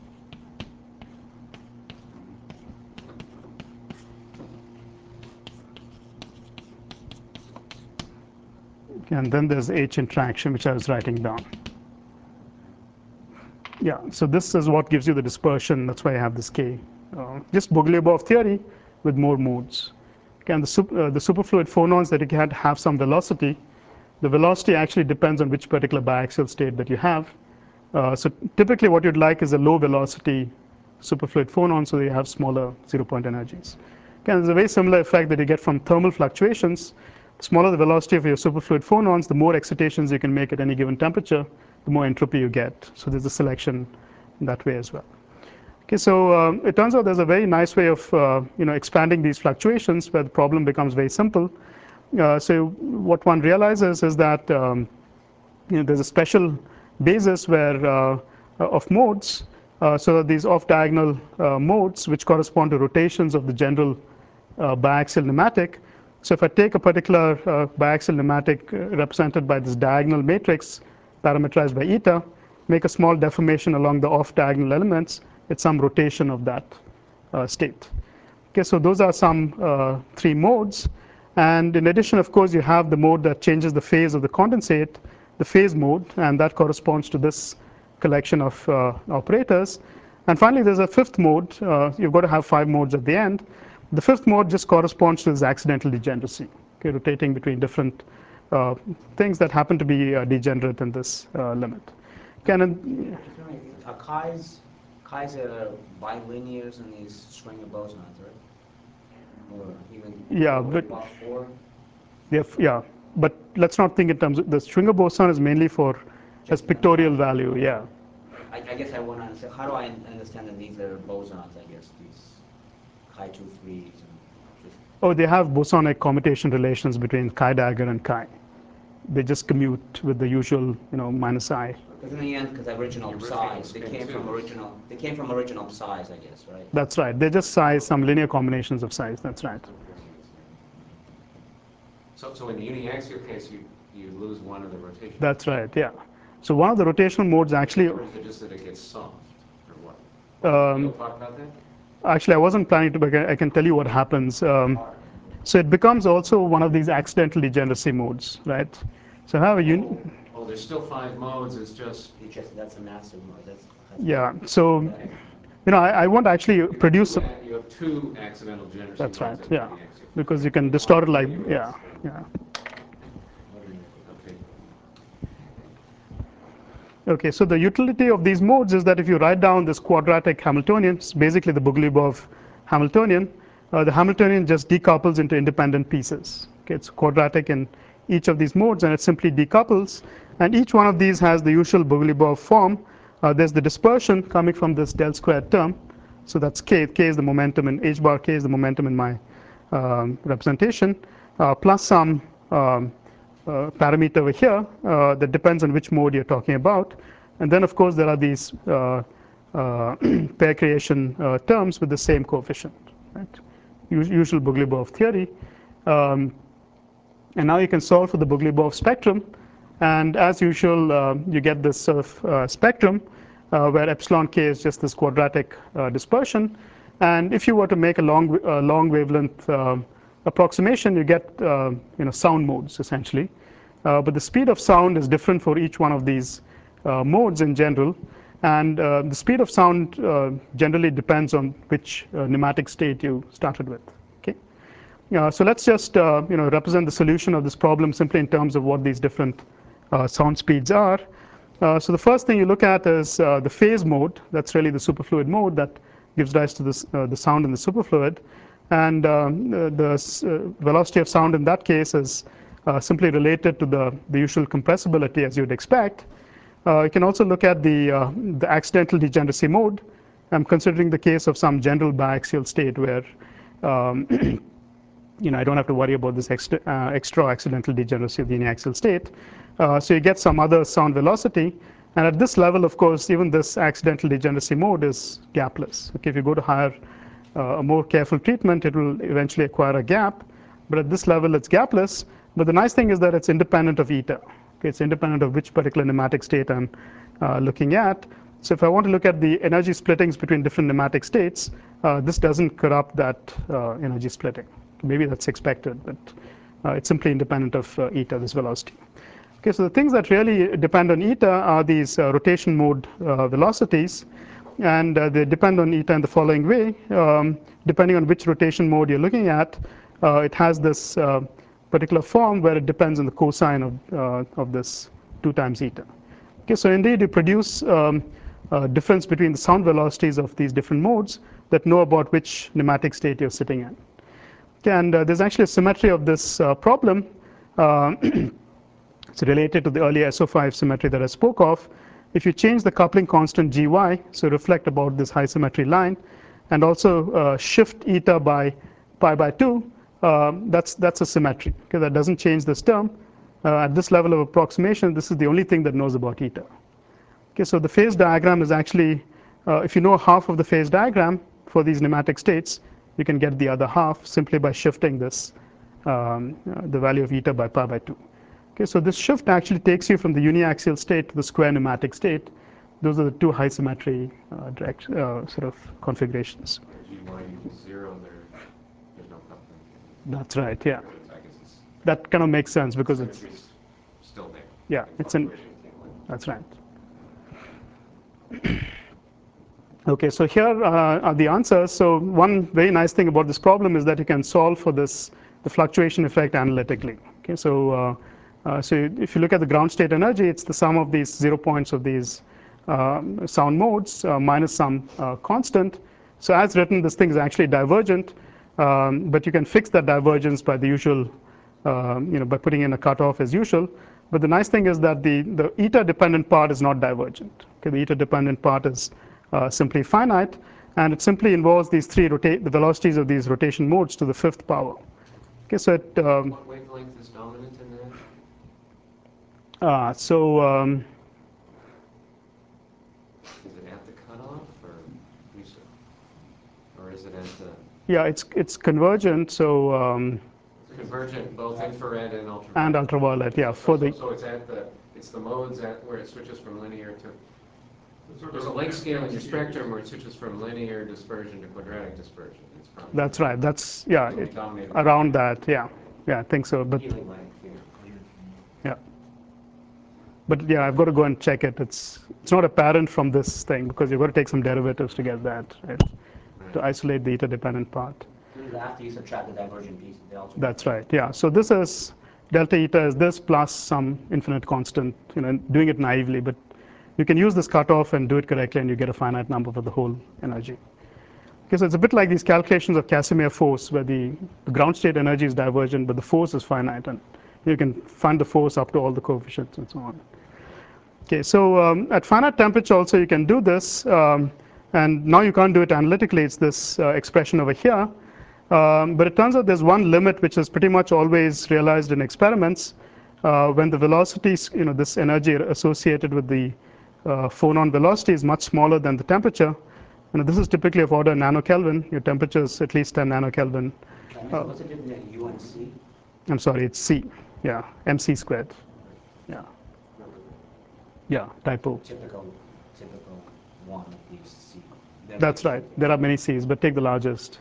And then there's H interaction, which I was writing down. Yeah, so this is what gives you the dispersion. That's why I have this K. Just Bogoliubov theory with more modes. Okay, and the superfluid phonons that you can have some velocity. The velocity actually depends on which particular biaxial state that you have. So typically what you'd like is a low velocity superfluid phonon, so you have smaller 0-point energies. Okay, there's a very similar effect that you get from thermal fluctuations. The smaller the velocity of your superfluid phonons, the more excitations you can make at any given temperature, the more entropy you get. So there's a selection in that way as well. Okay, so it turns out there's a very nice way of expanding these fluctuations where the problem becomes very simple. So what one realizes is that there's a special basis where of modes. So these off-diagonal modes which correspond to rotations of the general biaxial nematic. So if I take a particular biaxial nematic represented by this diagonal matrix parameterized by eta, make a small deformation along the off-diagonal elements, it's some rotation of that state. Okay, so those are some 3 modes. And in addition, of course, you have the mode that changes the phase of the condensate, the phase mode, and that corresponds to this collection of operators. And finally, there's a 5th mode. You've got to have 5 modes at the end. The 5th mode just corresponds to this accidental degeneracy, okay, rotating between different things that happen to be degenerate in this limit. Can Chi's are bilinears in these string of bosons, right? Or even yeah, but about 4? yeah, but let's not think in terms of the Stringer boson is mainly for as pictorial value. Yeah. I guess I want to understand, how do I understand that these are bosons, I guess, these chi 2 3s? And just Oh, they have bosonic commutation relations between chi dagger and chi. They just commute with the usual, minus I. because in the end, because original The size, original they came spin from too. original size, I guess, right? That's right. They just size some linear combinations of size. That's right. So in the uniaxial case, you lose one of the rotation. That's right. Yeah. So one of the rotational modes actually. Or is it just that it gets soft, or what? You'll talk about that? Actually, I wasn't planning to, but I can tell you what happens. So it becomes also one of these accidental degeneracy modes, right? So how you? Oh, there's still 5 modes. It's just That's a massive mode. That's Yeah. So, I won't actually produce. you have 2 accidental degeneracy That's right. modes in the Yeah. uniaxial. Because you can distort it like yeah. Okay. Okay, so the utility of these modes is that if you write down this quadratic Hamiltonian, it's basically the Bogoliubov Hamiltonian, the Hamiltonian just decouples into independent pieces. Okay, it's quadratic in each of these modes, and it simply decouples. And each one of these has the usual Bogoliubov form. There's the dispersion coming from this del squared term. So that's k. K is the momentum, and h bar k is the momentum in my representation, plus some parameter over here that depends on which mode you're talking about. And then, of course, there are these pair creation terms with the same coefficient, right? Usual Bogoliubov theory. And now you can solve for the Bogoliubov spectrum. And as usual, you get this sort of spectrum where epsilon k is just this quadratic dispersion. And if you were to make a long wavelength approximation, you get sound modes essentially. But the speed of sound is different for each one of these modes in general. And the speed of sound generally depends on which nematic state you started with. Okay. So let's just represent the solution of this problem simply in terms of what these different sound speeds are. So the first thing you look at is the phase mode. That's really the superfluid mode that gives rise to this, the sound in the superfluid. And the velocity of sound in that case is simply related to the usual compressibility, as you'd expect. You can also look at the accidental degeneracy mode. I'm considering the case of some general biaxial state where I don't have to worry about this extra accidental degeneracy of the uniaxial state. So you get some other sound velocity. And at this level, of course, even this accidental degeneracy mode is gapless. Okay, if you go to higher, a more careful treatment, it will eventually acquire a gap. But at this level, it's gapless. But the nice thing is that it's independent of eta. Okay, it's independent of which particular nematic state I'm looking at. So if I want to look at the energy splittings between different nematic states, this doesn't corrupt that energy splitting. Maybe that's expected, but it's simply independent of eta, this velocity. Okay, so the things that really depend on eta are these rotation mode velocities, and they depend on eta in the following way. Depending on which rotation mode you're looking at, it has this particular form where it depends on the cosine of this 2 times eta. Okay, so indeed you produce a difference between the sound velocities of these different modes that know about which nematic state you're sitting in. Okay, and there's actually a symmetry of this problem. It's related to the earlier SO5 symmetry that I spoke of. If you change the coupling constant gy, so reflect about this high symmetry line, and also shift eta by pi by 2, that's a symmetry. Okay, that doesn't change this term. At this level of approximation, this is the only thing that knows about eta. Okay, so the phase diagram is actually, if you know half of the phase diagram for these nematic states, you can get the other half simply by shifting this, the value of eta by pi by 2. Okay, so this shift actually takes you from the uniaxial state to the square nematic state. Those are the 2 high symmetry sort of configurations. Gy equals 0, there's no coupling. That's right, yeah. I guess it's That kind of makes sense because it's, symmetry's still there. yeah, it's in, that's right. Okay, so here are the answers. So one very nice thing about this problem is that you can solve for this, the fluctuation effect analytically. Okay, so So if you look at the ground state energy, it's the sum of these 0 points of these sound modes minus some constant. So as written, this thing is actually divergent, but you can fix that divergence by the usual, by putting in a cutoff as usual. But the nice thing is that the eta dependent part is not divergent. Okay, the eta dependent part is simply finite, and it simply involves these the velocities of these rotation modes to the 5th power. Okay, so it, What wavelength is dominant in that? Is it at the cutoff, or is it at the? Yeah, it's convergent. So It's convergent both infrared and ultraviolet. And ultraviolet, yeah. So it's the modes where it switches from linear to. There's a length scale in your spectrum where it switches from linear dispersion to quadratic dispersion. That's right. That's around that. Yeah, I think so. But yeah, but yeah, I've got to go and check it. It's not apparent from this thing because you've got to take some derivatives to get that, right? To isolate the eta dependent part. After you subtract the divergent piece, that's right. Yeah. So this is delta eta is this plus some infinite constant. Doing it naively, but you can use this cutoff and do it correctly, and you get a finite number for the whole energy. Okay, so it's a bit like these calculations of Casimir force, where the ground state energy is divergent, but the force is finite, and you can find the force up to all the coefficients and so on. Okay, so at finite temperature also you can do this, and now you can't do it analytically. It's this expression over here, but it turns out there's one limit which is pretty much always realized in experiments when the velocities, this energy associated with the phonon velocity is much smaller than the temperature. This is typically of order nanokelvin. Your temperature is at least 10 nanokelvin. What's the difference between U and C? I'm sorry, it's C. Yeah, mc squared. Yeah, typo. Typical one of these C. That's right. There are many C's, but take the largest.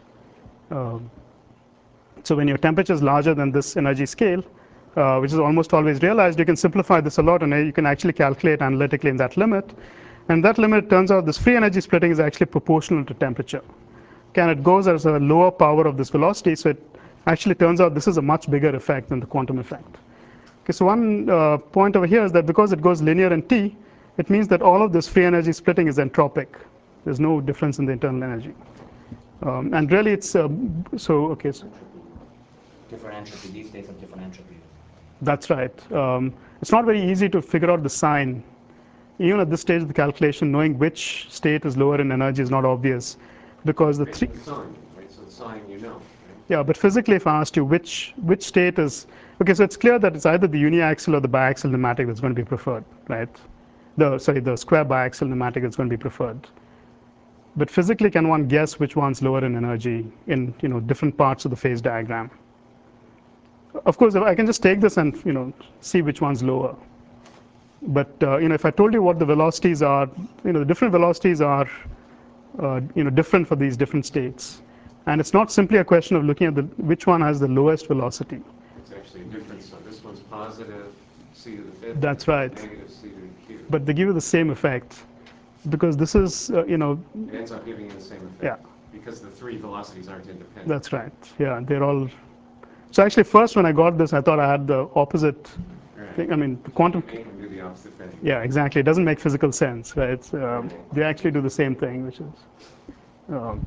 So when your temperature is larger than this energy scale, which is almost always realized, you can simplify this a lot, and you can actually calculate analytically in that limit. And that limit, turns out this free energy splitting is actually proportional to temperature. Okay, and it goes as a lower power of this velocity, so it actually turns out this is a much bigger effect than the quantum effect. Okay, so one point over here is that because it goes linear in T, it means that all of this free energy splitting is entropic. There's no difference in the internal energy. And really it's, okay. So different entropy, these states have different entropy. That's right. It's not very easy to figure out the sign. Even at this stage of the calculation, knowing which state is lower in energy is not obvious, because the three. The sign, right? So the sign, right? Yeah, but physically, if I asked you which state is, okay, so it's clear that it's either the uniaxial or the biaxial nematic that's going to be preferred, right? The square biaxial nematic that's going to be preferred. But physically, can one guess which one's lower in energy in different parts of the phase diagram? Of course, I can just take this and see which one's lower. But if I told you what the velocities are, the different velocities are different for these different states, and it's not simply a question of looking at which one has the lowest velocity. It's actually a difference. So this one's positive c to the fifth. That's right. Negative c to the q. But they give you the same effect, because this is It ends up giving you the same effect. Yeah. Because the three velocities aren't independent. That's right. Yeah, they're all. So actually, first when I got this, I thought I had the opposite. Thing. I mean, the quantum. They can do the opposite thing. Yeah, exactly. It doesn't make physical sense, right? They actually do the same thing, which is.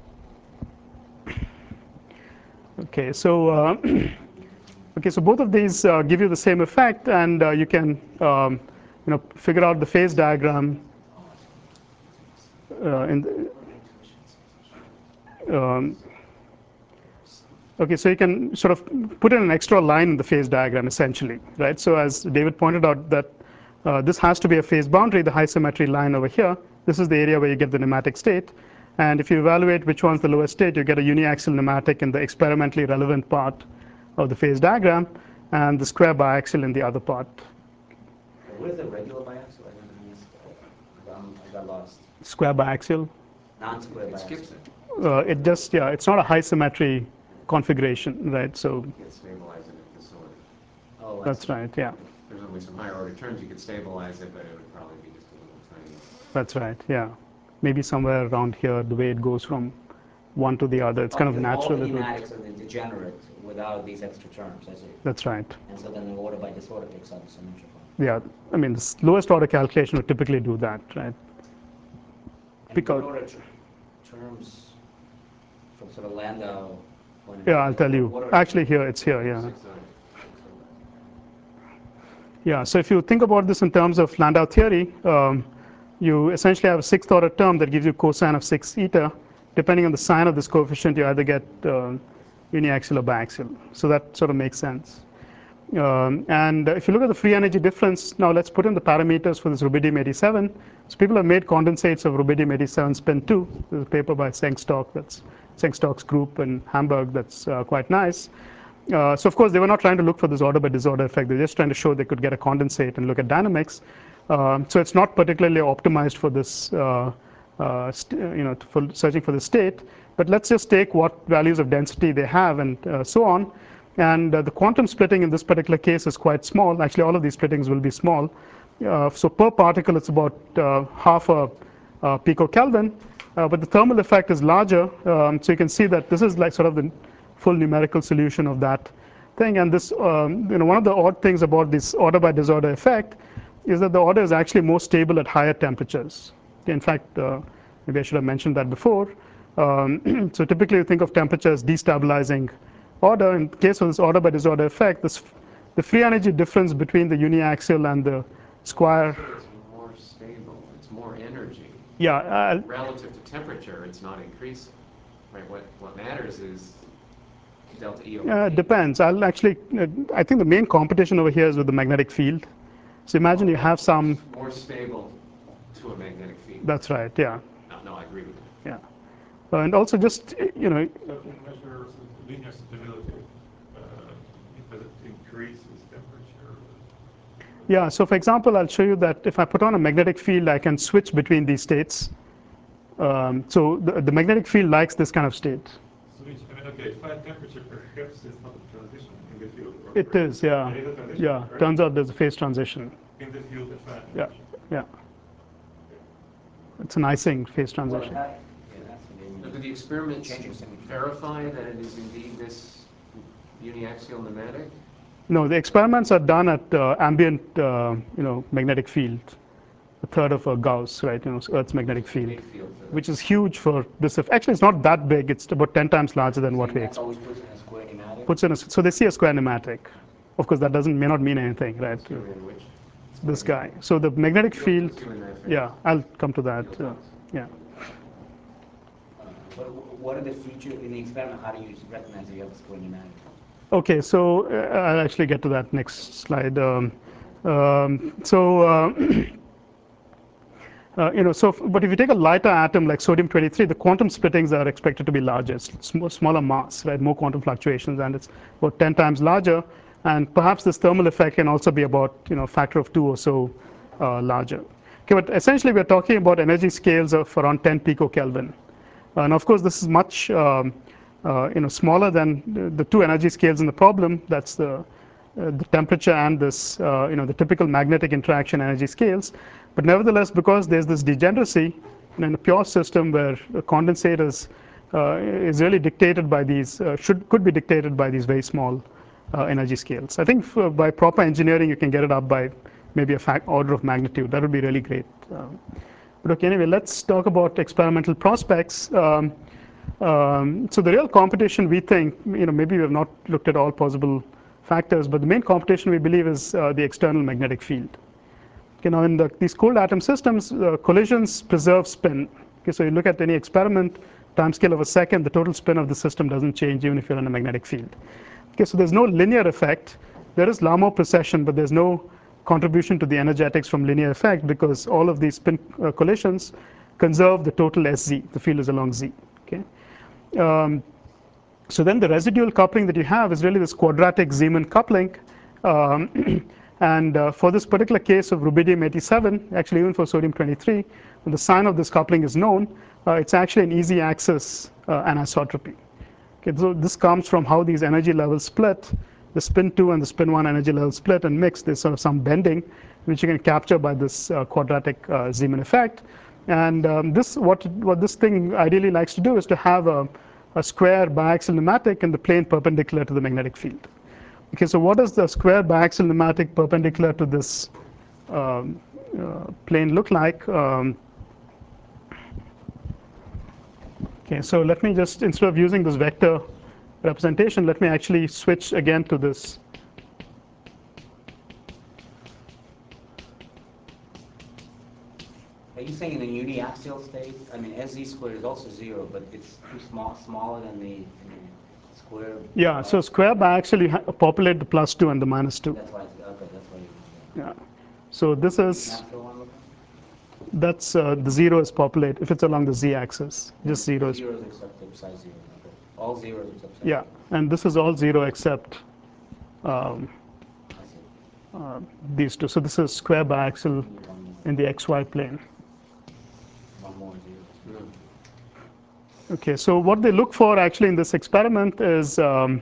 Okay, so okay, so both of these give you the same effect, and you can figure out the phase diagram. Okay, so you can sort of put in an extra line in the phase diagram, essentially, right? So as David pointed out, that this has to be a phase boundary, the high symmetry line over here. This is the area where you get the nematic state. And if you evaluate which one's the lowest state, you get a uniaxial nematic in the experimentally relevant part of the phase diagram, and the square biaxial in the other part. What is the regular biaxial? I got lost. Square biaxial? Non-square biaxial. It skips it. It just, yeah, it's not a high symmetry configuration, right? So You can stabilize it at this order. Oh, that's right, yeah. There's only some higher order terms you could stabilize it, but it would probably be just a little tiny. That's right, yeah. Maybe somewhere around here, the way it goes from one to the other. It's kind of Because natural. all It would, kinematics are degenerate without these extra terms, I see. that's right. And so then the order by disorder takes on the symmetrical. Yeah, I mean, the lowest order calculation would typically do that, right? And Because- what order terms from sort of Landau point of Yeah, view, I'll tell you. what are- Actually, here, it's here, yeah. 6 on. Yeah, so if you think about this in terms of Landau theory, you essentially have a sixth order term that gives you cosine of 6 eta. Depending on the sign of this coefficient, you either get uniaxial or biaxial. So that sort of makes sense. And if you look at the free energy difference, now let's put in the parameters for this rubidium-87. So people have made condensates of rubidium-87 spin 2. There's a paper by Sengstock, that's Sengstock's group in Hamburg, that's quite nice. So of course they were not trying to look for this order by disorder effect. They're just trying to show they could get a condensate and look at dynamics. So it's not particularly optimized for this, for searching for the state. But let's just take what values of density they have and so on. And the quantum splitting in this particular case is quite small. Actually, all of these splittings will be small. So per particle, it's about half a picokelvin. But the thermal effect is larger. So you can see that this is like sort of the full numerical solution of that thing. And this, one of the odd things about this order by disorder effect is that the order is actually more stable at higher temperatures. In fact, maybe I should have mentioned that before. So typically you think of temperature as destabilizing order. In case of this order by disorder effect, the free energy difference between the uniaxial and the square. It's more stable. It's more energy. Yeah. Relative to temperature, it's not increasing. Right. What matters is delta E over P. Depends. I'll actually. I think the main competition over here is with the magnetic field. So imagine you have some. It's more stable to a magnetic field. That's right. Yeah. No, I agree with that. Yeah. And also just So if you measure linear stability, does it increase with temperature? Yeah. So for example, I'll show you that if I put on a magnetic field, I can switch between these states. So the magnetic field likes this kind of state. Switch. Okay, if high temperature, perhaps it's not a transition in the field. It is, yeah. There is a transition, Yeah. right? Turns out there's a phase transition. In the field at high Yeah. temperature. Yeah. It's an Ising phase Well, transition. that, yeah, that's amazing. Now, do the experiments Changing symmetry. verify that it is indeed this uniaxial pneumatic? No, the experiments are done at ambient, magnetic field, a third of a Gauss, right? Earth's magnetic field, Big field for that. which is huge for this. Actually, it's not that big. It's about 10 times larger than what we That's expect. always puts in a square pneumatic. Puts in so they see a square pneumatic. Of course, that may not mean anything, right? Two in which? This guy. So the magnetic You'll field. do in that phase. Yeah, I'll come to that. Yeah. But what are the features in the experiment? How do you recognize that you have a square pneumatic? Okay, so I'll actually get to that next slide. But if you take a lighter atom like sodium-23, the quantum splittings are expected to be larger. It's smaller mass, right? More quantum fluctuations, and it's about 10 times larger. And perhaps this thermal effect can also be about a factor of 2 or so larger. Okay, but essentially we're talking about energy scales of around 10 picokelvin. And of course, this is much smaller than the two energy scales in the problem. That's the temperature and this, the typical magnetic interaction energy scales. But nevertheless, because there's this degeneracy in a pure system where the condensate is really dictated by these, could be dictated by these very small energy scales. I think by proper engineering, you can get it up by maybe a order of magnitude. That would be really great. But okay, anyway, let's talk about experimental prospects. So the real competition, we think, maybe we have not looked at all possible factors, but the main competition we believe is the external magnetic field. Okay, now in these cold atom systems, collisions preserve spin. Okay, so you look at any experiment, time scale of a second, the total spin of the system doesn't change even if you're in a magnetic field. Okay, so there's no linear effect. There is Larmor precession, but there's no contribution to the energetics from linear effect because all of these spin collisions conserve the total SZ. The field is along Z. Okay. So then the residual coupling that you have is really this quadratic Zeeman coupling. And for this particular case of rubidium-87, actually even for sodium-23, when the sign of this coupling is known, it's actually an easy axis anisotropy. Okay, so this comes from how these energy levels split. The spin 2 and the spin 1 energy levels split and mix. There's sort of some bending, which you can capture by this quadratic Zeeman effect. And what this thing ideally likes to do is to have a square biaxial nematic in the plane perpendicular to the magnetic field. Okay, so what does the square biaxial nematic perpendicular to this plane look like? Okay, so let me just, instead of using this vector representation, let me actually switch again to this. Are you saying in the uniaxial state? I mean, SZ squared is also 0, but it's too smaller than the square. Yeah, so square biaxial, you populate the +2 and the -2. That's why. Okay, that's why. Yeah. So this is. Natural one, That's the 0 is populate if it's along the z-axis. Just 0 is. Zeros except besides 0. Okay. All zeros except. Yeah, and this is all 0 except I see. these two. So this is square biaxial in the xy plane. One more zero. Okay, so what they look for actually in this experiment is,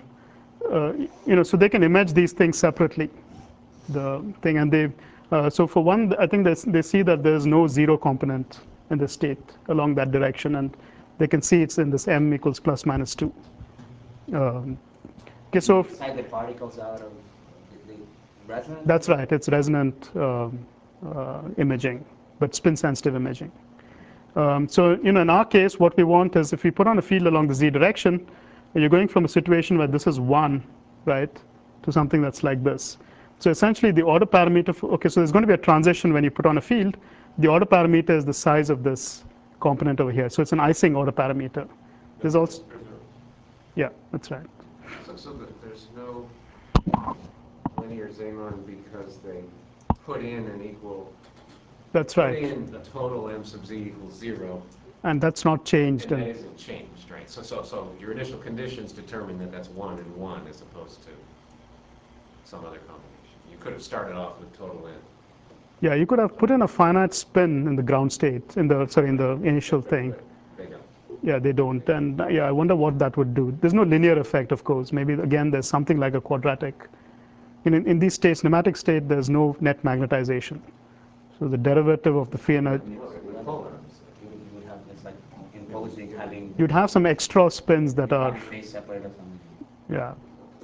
so they can image these things separately, the thing, and they. So for one, I think they see that there's no 0 component in the state along that direction, and they can see it's in this m equals ±2. Okay, so Inside the particles out of the resonance. that's right. It's resonant imaging, but spin-sensitive imaging. So in our case, what we want is if we put on a field along the z direction, you're going from a situation where this is 1, right, to something that's like this. So essentially, the order parameter. Okay, so there's going to be a transition when you put on a field. The order parameter is the size of this component over here. So it's an Ising order parameter. There's also. Yeah, that's right. So there's no linear Zeeman because they put in an equal. That's Put right. in the total m sub z equals 0. And that's not changed. And that isn't changed, right? So your initial conditions determine that that's 1 and 1 as opposed to some other combination. You could have started off with total n. Yeah, you could have put in a finite spin in the ground state, in the initial thing. They don't. Yeah, they don't. And yeah, I wonder what that would do. There's no linear effect, of course. Maybe, again, there's something like a quadratic. In these states, nematic state, there's no net magnetization. So the derivative of the free energy. You would have, it's like imposing having. You'd have some extra spins that are. Phase separator or something. Yeah.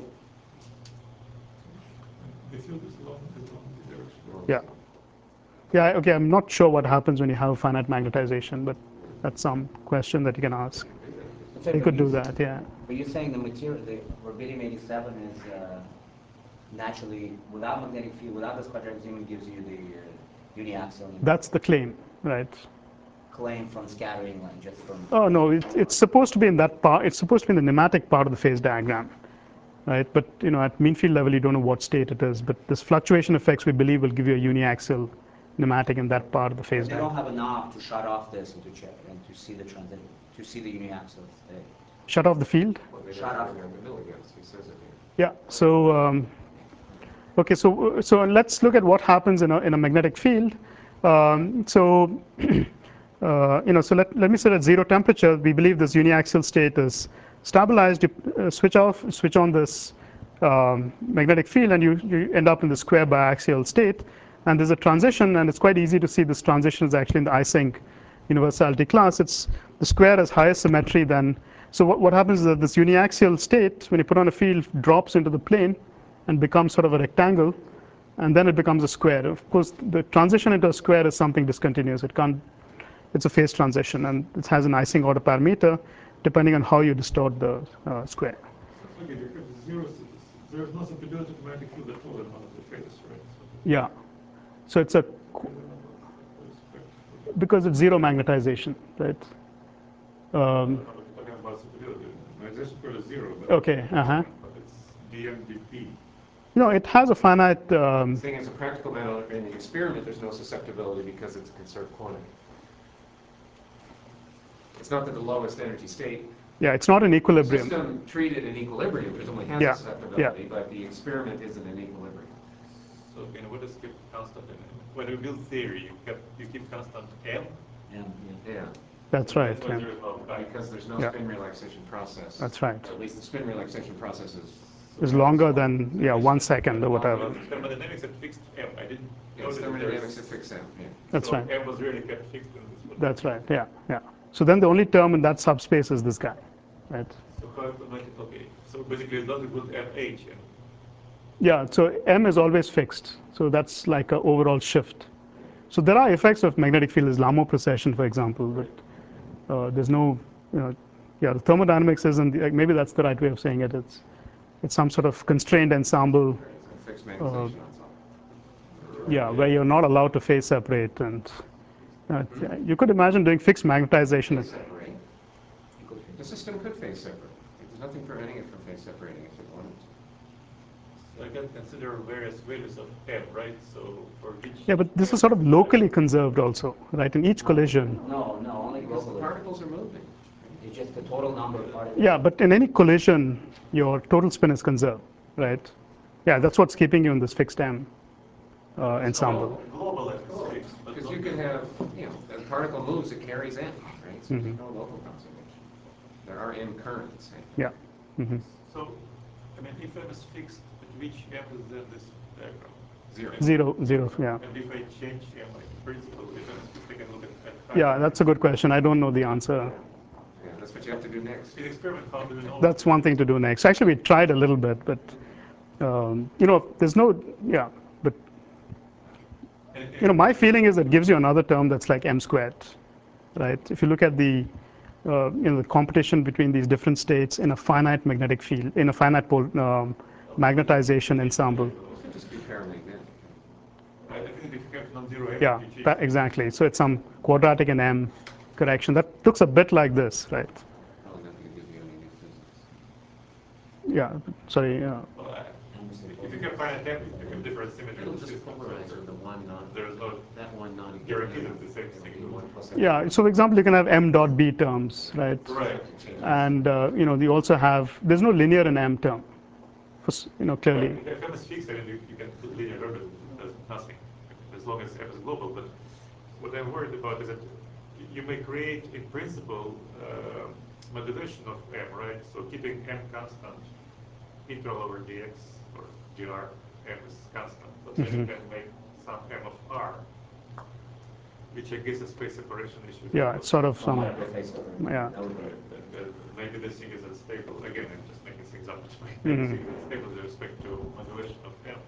The field is along the direction. Yeah. Yeah, okay, I'm not sure what happens when you have finite magnetization, but that's some question that you can ask. They could do that, yeah. But you're saying the material, the rubidium 87 is naturally, without magnetic field, without this quadratic Zeeman gives you the uniaxial. That's the claim, right? Claim from scattering, like just from. Oh, no, it's supposed to be in that part. It's supposed to be in the nematic part of the phase diagram, right? But, at mean field level, you don't know what state it is. But this fluctuation effects, we believe, will give you a uniaxial nematic in that part of the phase They don't diagram. have a knob to shut off this and to check and to see the transition, to see the uniaxial state. Shut off the field? Well, they Shut don't off. have the milligauss. He says it here. Yeah, so, okay, so let's look at what happens in a magnetic field. So let me say at 0 temperature, we believe this uniaxial state is stabilized. You switch on this magnetic field, and you end up in the square biaxial state. And there's a transition, and it's quite easy to see this transition is actually in the Ising universality class. The square has higher symmetry than. So what happens is that this uniaxial state, when you put on a field, drops into the plane and becomes sort of a rectangle, and then it becomes a square. Of course, the transition into a square is something discontinuous. It's a phase transition, and it has an Ising order parameter depending on how you distort the square. Okay, because there's no stability to magnetic field at all in one of the phases, right? Yeah. So it's because it's 0 magnetization, right? I'm talking about stability. Magnetization is 0. But Okay. But it's dmdp. No, it has a finite. Saying as a practical matter, in the experiment, there's no susceptibility because it's a conserved quantity. It's not that the lowest energy state. Yeah, it's not in The equilibrium. system treated in equilibrium presumably has Yeah, susceptibility, yeah. but the experiment isn't in equilibrium. So again, what is keep constant? When you build theory, you keep constant m. Yeah. That's and right. that's why Yeah. there is no back. Because there's no Yeah. spin relaxation process. That's right. Or at least the spin relaxation process is is longer than 1 second or whatever. Thermodynamics at fixed M. I didn't Yes, notice that thermodynamics there's- at fixed M, yeah. That's so right. M was really kept fixed in this one. That's right. Yeah, yeah. So then the only term in that subspace is this guy, right? So how implement it? Okay. So basically, don't include MH. And Yeah. So M is always fixed. So that's like an overall shift. So there are effects of magnetic field, as Larmor precession, for example, but there's no, the thermodynamics isn't. Maybe that's the right way of saying it. It's some sort of constrained ensemble. It's a fixed magnetization ensemble. Yeah, where you're not allowed to phase separate, and you could imagine doing fixed magnetization. Phase separate. The system could phase separate. There's nothing preventing it from phase separating if it wanted to. so I can consider various values of M, right? So for each. Yeah, but this is sort of locally conserved also, right? In each collision. No, only Because the globally. particles are moving. It's just the total number of particles. Yeah, but in any collision, your total spin is conserved, right? Yeah, that's what's keeping you in this fixed M ensemble. Global M is fixed. But Because not- you can have, as a particle moves, it carries M, right? So there's no local conservation. There are M currents. Yeah. Mm-hmm. So, I mean, if M is fixed, at which M is then this diagram? Zero. Zero, yeah. And if I change M, like, in principle, if M is fixed, I can look at Yeah, that's a good question. I don't know the answer. Yeah, that's what you have to do next. In experiment, how do we know? That's one thing to do next. Actually, we tried a little bit, but there's no, but my feeling is it gives you another term that's like M squared, right? If you look at the the competition between these different states in a finite magnetic field, in a finite magnetization ensemble. It could just be paramagnetic. I think if you have non-zero M, Yeah, you change. exactly. So it's some quadratic in M correction that looks a bit like this, right? Probably not going to give you any new physics. Yeah. Sorry. Well, if you have finite M, you have different symmetry. It'll of the just system, polarize so with the one non. There is no That one non. guarantee that the same thing. One plus Yeah. So, for example, you can have M dot B terms, right? Right. And you also have, there's no linear in M term, clearly. Right. If M is fixed, then you can put linear orbit, it does nothing, as long as M is global. But what I'm worried about is that you may create, in principle, modulation of M, right? So keeping M constant, integral over dx or dr, M is constant, but then you can make some M of r, which I guess is space separation issue. Yeah, it's sort of some, Yeah. Maybe this thing is unstable. Again, I'm just making things up. Maybe this thing is unstable with respect to modulation of M.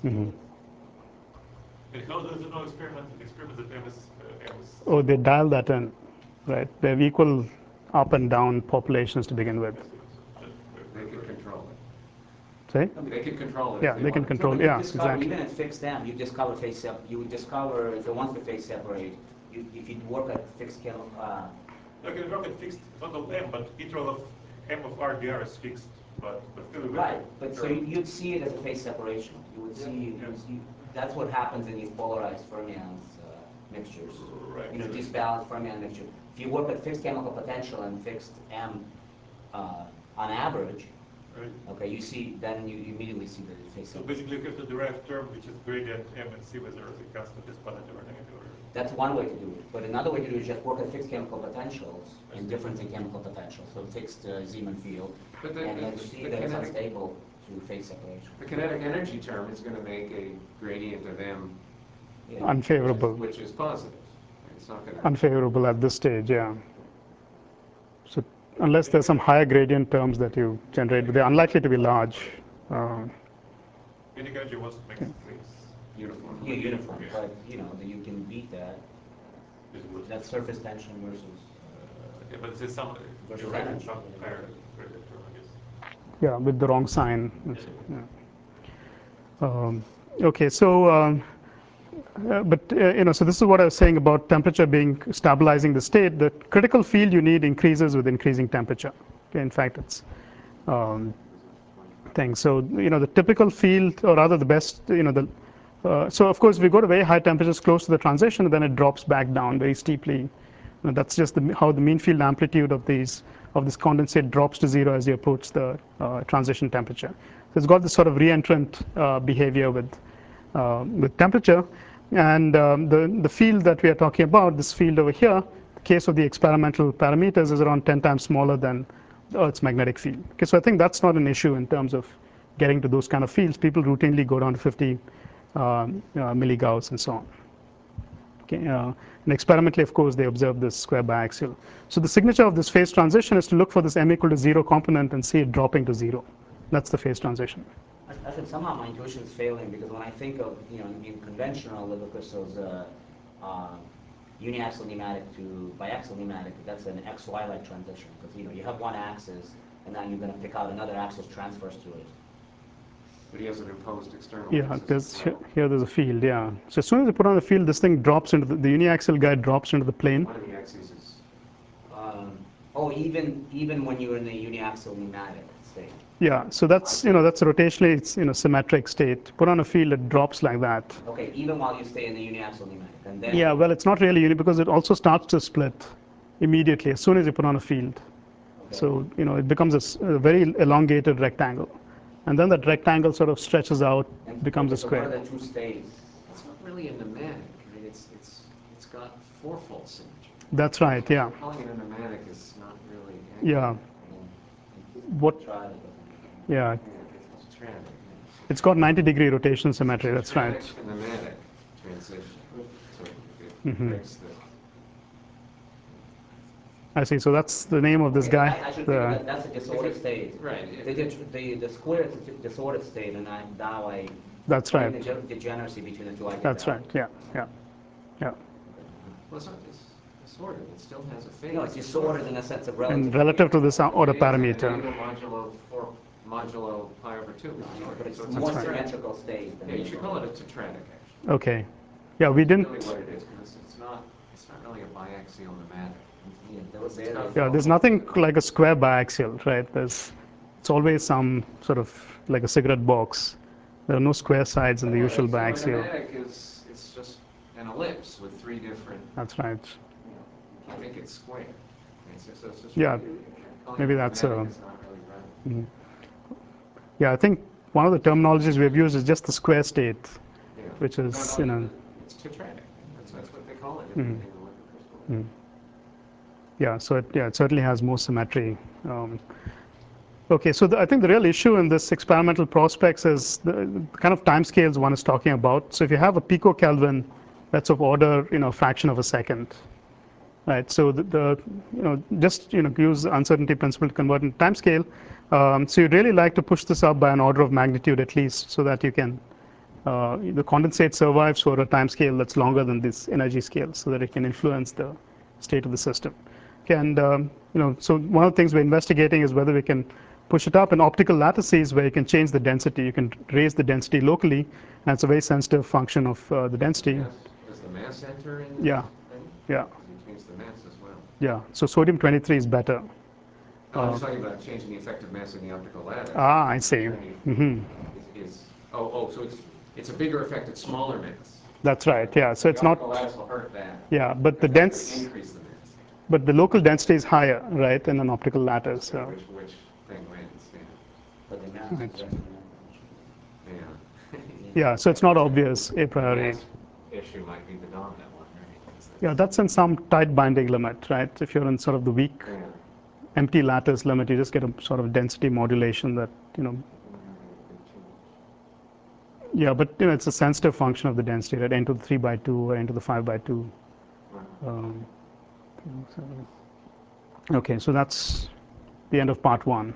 And how does it know experiment that M is oh, they dial that in, right? They have equal up and down populations to begin with. They could control it. See? They could control it. Yeah, if they can wanted. control. No, but Yeah, you discover, exactly. even at fixed M, you discover you would discover if it wants to phase separate, if you work at fixed chemical, I can work at fixed total M, but integral of M of r dr is fixed, but still. right, but so you'd see it as a phase separation. You would see, that's what happens in these polarized fermions mixtures. Right. These balanced fermion mixtures. If you work at fixed chemical potential and fixed M on average, Right. okay, then you immediately see the phase So separation. basically, you have to derive term which is gradient M and see whether the constant is positive or negative. That's one way to do it. But another way to do it is just work at fixed chemical potentials and difference in chemical potential. So fixed Zeeman field, But and then see that it's unstable to phase separation. The kinetic energy term is going to make a gradient of M, Yeah. Unfavorable. which is positive. It's not going to. Unfavorable at this stage, yeah. So unless there's some higher gradient terms that you generate, but they're unlikely to be large. Kinetic energy wants to make things Uniform. Yeah, uniform, but you can beat that. is what- That's surface tension versus. yeah, but there's some Versus you're right, energy. some higher gradient term, I guess. Yeah, with the wrong sign. Yeah. Okay, so so this is what I was saying about temperature being stabilizing the state. The critical field you need increases with increasing temperature. Okay, in fact, it's thing. So the typical field, or rather the best, so of course we go to very high temperatures close to the transition, and then it drops back down very steeply. That's just how the mean field amplitude of this condensate drops to zero as you approach the transition temperature. So it's got this sort of reentrant behavior with temperature, and the field that we are talking about, this field over here, the case of the experimental parameters is around 10 times smaller than the Earth's magnetic field. Okay, so I think that's not an issue in terms of getting to those kind of fields, people routinely go down to 50 milligauss and so on. Okay, and experimentally, of course, they observe this square biaxial. So the signature of this phase transition is to look for this m equal to 0 component and see it dropping to 0. That's the phase transition. I think somehow my intuition is failing, because when I think of, in conventional Lipper crystals, uniaxial nematic to biaxial nematic, that's an XY-like transition, because you have one axis, and then you're going to pick out another axis transverse to it. But he has an imposed external. Yeah, here there's a field, yeah. So as soon as you put on the field, this thing drops into the uniaxial guy drops into the plane. One of the axes is. Even when you're in the uniaxial nematic state. Yeah, so that's that's rotationally it's symmetric state. Put on a field, it drops like that. Okay, even while you stay in the uniaxial nematic, and then. Yeah, well, it's not really because it also starts to split immediately as soon as you put on a field. Okay. So it becomes a very elongated rectangle. And then that rectangle sort of stretches out, And becomes a so square. what are the two states? It's not really a pneumatic. I mean, it's got fourfold symmetry. That's right, yeah. Calling it a pneumatic is not really. Yeah. What? Yeah. It's traumatic. It's got 90-degree rotation symmetry. That's right. It's a pneumatic transition. So it Mhm. breaks the. I see. So that's the name of this guy. I should think that's a disordered state. Right. The square is a disordered state, and now I. That's right. The degeneracy between the two. I get That's that. right. Yeah. Yeah. Yeah. Well, it's not disordered. It still has a phase. No, it's disordered in a sense of relative. And relative to this order Phase at an parameter. angle modulo 4 modulo pi over 2. But it's So a more right. symmetrical state. Than Yeah, you should call it a tetradic, actually. Okay. Yeah, we didn't. That's really what it is, because it's not really a biaxial pneumatic. Yeah, there was It's there. not- Yeah, there's nothing like a square biaxial, right? It's always some sort of like a cigarette box. There are no square sides in the usual So a biaxial. pneumatic it's just an ellipse with 3 different. That's right. I think it's square. It's just Yeah, calling maybe it that's pneumatic is not really right. Yeah, I think one of the terminologies we've used is just the square state, Yeah. which is No, it's tetradic. That's what they call it in the liquid crystal. yeah. So it certainly has more symmetry. Okay, so I think the real issue in this experimental prospects is the kind of timescales one is talking about. So if you have a picokelvin, that's of order fraction of a second, right? So just use the uncertainty principle to convert in timescale. So you'd really like to push this up by an order of magnitude at least, so that you can the condensate survives for a timescale that's longer than this energy scale, so that it can influence the state of the system. Okay, and so one of the things we're investigating is whether we can push it up in optical lattices where you can change the density. You can raise the density locally, and it's a very sensitive function of the density. Does the mass enter in this Yeah. thing? Yeah. You change the mass as well. Yeah. So sodium-23 is better. No, I'm just talking about changing the effective mass in the optical lattice. I see. Turning so it's a bigger effect at smaller mass. That's right. Yeah. So it's the not. optical lattice will hurt that. Yeah, but the Because that dense. would increase the mass. But the local density is higher, right, in an optical lattice. So. Which thing wins? Yeah. But the mass Right. is just Yeah. Yeah. So it's not obvious a The priori. mass issue might be the dominant one, right? Yeah, that's in some tight binding limit, right? If you're in sort of the weak Yeah. empty lattice limit, you just get a sort of density modulation that Yeah, but it's a sensitive function of the density, right? N to the 3 by 2 or n to the 5 by 2. Okay, so that's the end of part 1.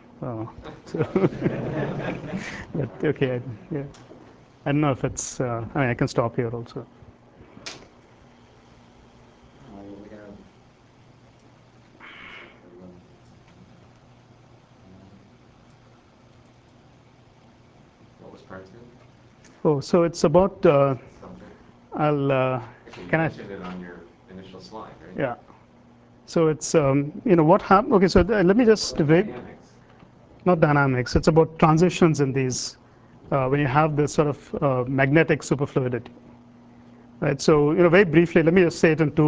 But okay, yeah. I don't know if it's. I can stop here also. What was part 2? Oh, so it's about. Subject. I'll. Actually, you Can I? mentioned it on your initial slide, right? Yeah. So it's what happened. Okay, so let me just Dynamics. not dynamics. It's about transitions in these when you have this sort of magnetic superfluidity, right? So very briefly, let me just say it in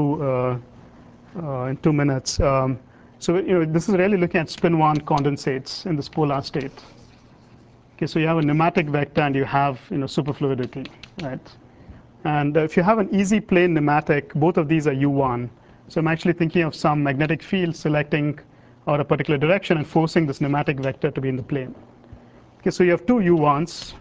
2 minutes. So this is really looking at spin-1 condensates in this polar state. Okay, so you have a nematic vector and you have superfluidity, right? And if you have an easy plane nematic, both of these are U1. So I'm actually thinking of some magnetic field selecting out a particular direction and forcing this nematic vector to be in the plane. Okay, so you have two U1s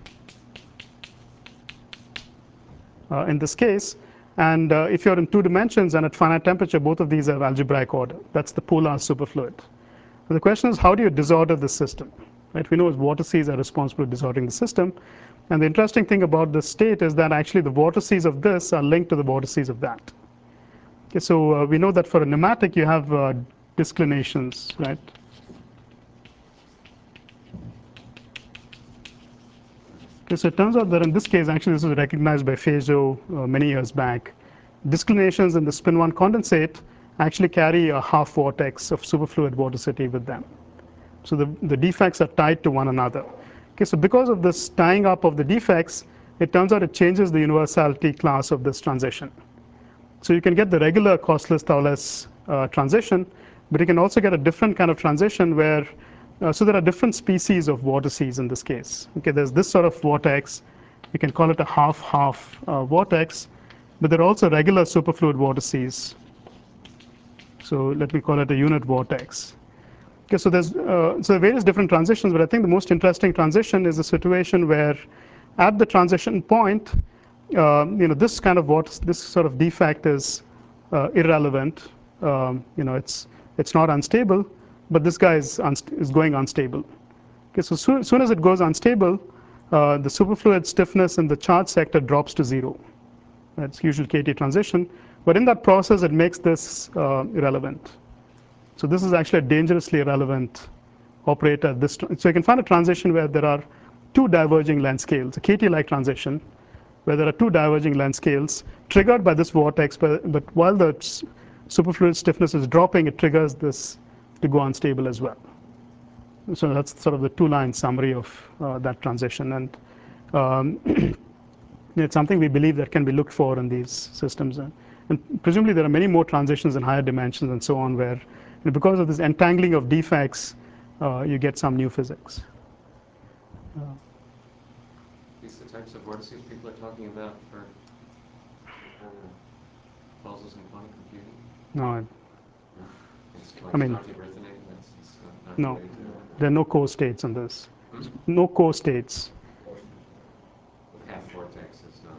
in this case, and if you're in 2 dimensions and at finite temperature, both of these have algebraic order. That's the polar superfluid. So the question is, how do you disorder the system? Right? We know vortices are responsible for disordering the system, and the interesting thing about this state is that actually the vortices of this are linked to the vortices of that. Okay, so we know that for a nematic you have disclinations, right? Okay, so it turns out that in this case, actually this was recognized by Fezzo many years back. Disclinations in the spin 1 condensate actually carry a half vortex of superfluid vorticity with them. So the defects are tied to one another. Okay, so because of this tying up of the defects, it turns out it changes the universality class of this transition. So you can get the regular costless Thouless transition, but you can also get a different kind of transition where, so there are different species of vortices in this case. Okay, there's this sort of vortex. You can call it a half-half vortex, but there are also regular superfluid vortices. So let me call it a unit vortex. Okay, so there's various different transitions, but I think the most interesting transition is a situation where, at the transition point, this kind of this sort of defect is irrelevant. It's not unstable, but this guy is going unstable. Okay, so soon as it goes unstable, the superfluid stiffness in the charge sector drops to 0. That's usual KT transition, but in that process, it makes this irrelevant. So this is actually a dangerously irrelevant operator. So you can find a transition where there are 2 diverging length scales, a KT-like transition, where there are 2 diverging length scales triggered by this vortex, but while the superfluid stiffness is dropping, it triggers this to go unstable as well. So that's sort of the 2-line summary of that transition, and it's something we believe that can be looked for in these systems, and presumably there are many more transitions in higher dimensions and so on, where because of this entangling of defects, you get some new physics. These are the types of vortices people are talking about for proposals in quantum computing? No, It's I mean, it's not no, related to there are no core states in this. No core states. half vortex is not.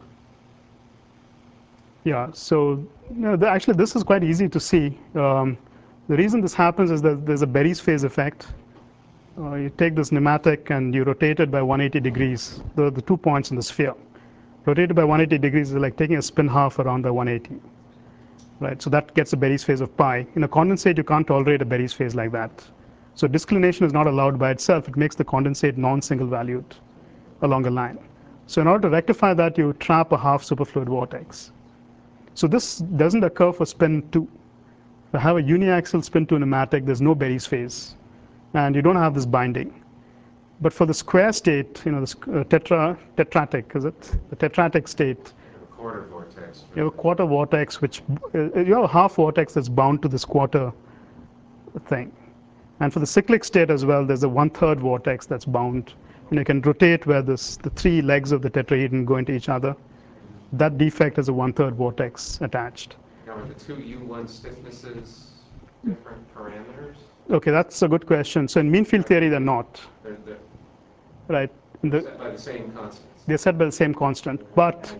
Yeah, so actually this is quite easy to see. The reason this happens is that there's a Bery's phase effect. You take this nematic and you rotate it by 180 degrees, the 2 points in the sphere. Rotated by 180 degrees is like taking a spin half around by 180. Right, so that gets a Bery's phase of pi. In a condensate, you can't tolerate a Bery's phase like that. So disclination is not allowed by itself. It makes the condensate non-single valued along a line. So in order to rectify that, you trap a half superfluid vortex. So this doesn't occur for spin 2. If I have a uniaxial spin 2 nematic, there's no Bery's phase, and you don't have this binding. But for the square state, this tetratic, is it? The tetratic state. A quarter vortex. You have a quarter vortex, which you have a half vortex that's bound to this quarter thing. And for the cyclic state as well, there's a 1/3 vortex that's bound. And you can rotate where the 3 legs of the tetrahedron go into each other. That defect has a 1/3 vortex attached. Now, are the 2 U1 stiffnesses different parameters? Okay, that's a good question. So in mean field theory, they're not. They're Right? set by the same constants. They're set by the same constant, but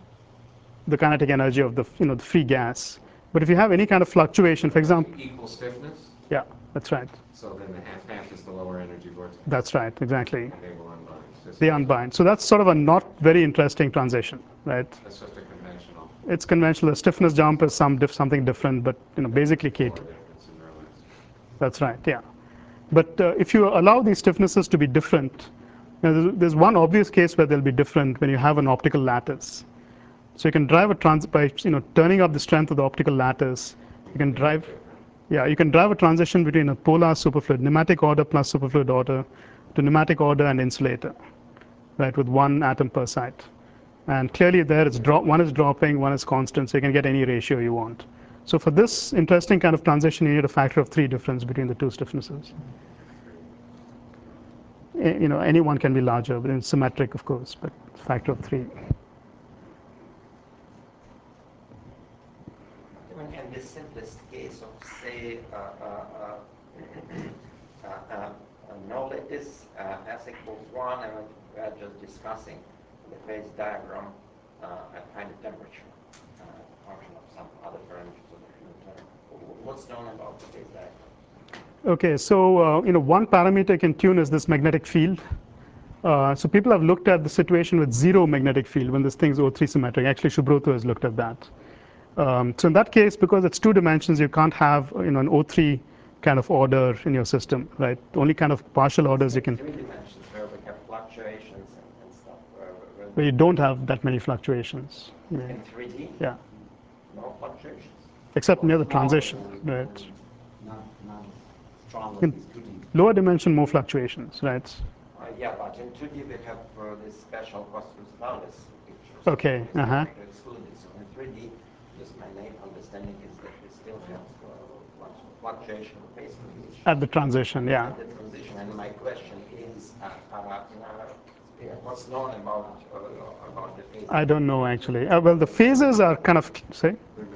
the kinetic energy of the free gas. But if you have any kind of fluctuation, for example, Equal stiffness? yeah, that's right. So then the half-half is the lower energy vortex. That's right, exactly. And they will unbind. They unbind. So that's sort of a not very interesting transition, right? That's just a conventional. It's conventional. A stiffness jump is something different, but basically KT. Difference in relaxation. That's right, yeah. But if you allow these stiffnesses to be different, there's one obvious case where they'll be different when you have an optical lattice. So you can drive by turning up the strength of the optical lattice. You can drive a transition between a polar superfluid, nematic order plus superfluid order, to nematic order and insulator, right, with 1 atom per site. And clearly there one is dropping, one is constant, so you can get any ratio you want. So for this interesting kind of transition, you need a factor of 3 difference between the 2 stiffnesses. Any one can be larger, but it's symmetric, of course, but factor of 3. In the simplest case of, say, Now let this S equals 1, and we are just discussing the phase diagram at high temperature, function of some other parameters of the fluid term. What's known about the phase diagram? Okay, so one parameter you can tune is this magnetic field. So people have looked at the situation with zero magnetic field when this thing's O3 symmetric. Actually, Subrata has looked at that. So in that case, because it's 2 dimensions, you can't have an O3 kind of order in your system, right? The only kind of partial orders you can. 3 dimensions where we have fluctuations and stuff. Where you don't have that many fluctuations. Yeah. In 3D? Yeah. No fluctuations. Except near the transition, right? Not strong In with 2D. lower dimension, more fluctuations, right? Yeah, but in 2D we have this special costus nautis pictures. Okay, It's uh-huh. to exclude it. So in 3D, just my main understanding is that we still have fluctuation of phase transition. At the transition, yeah. At the transition, and my question is, what's known about the phase? I don't know actually. Well, the phases are kind of, say,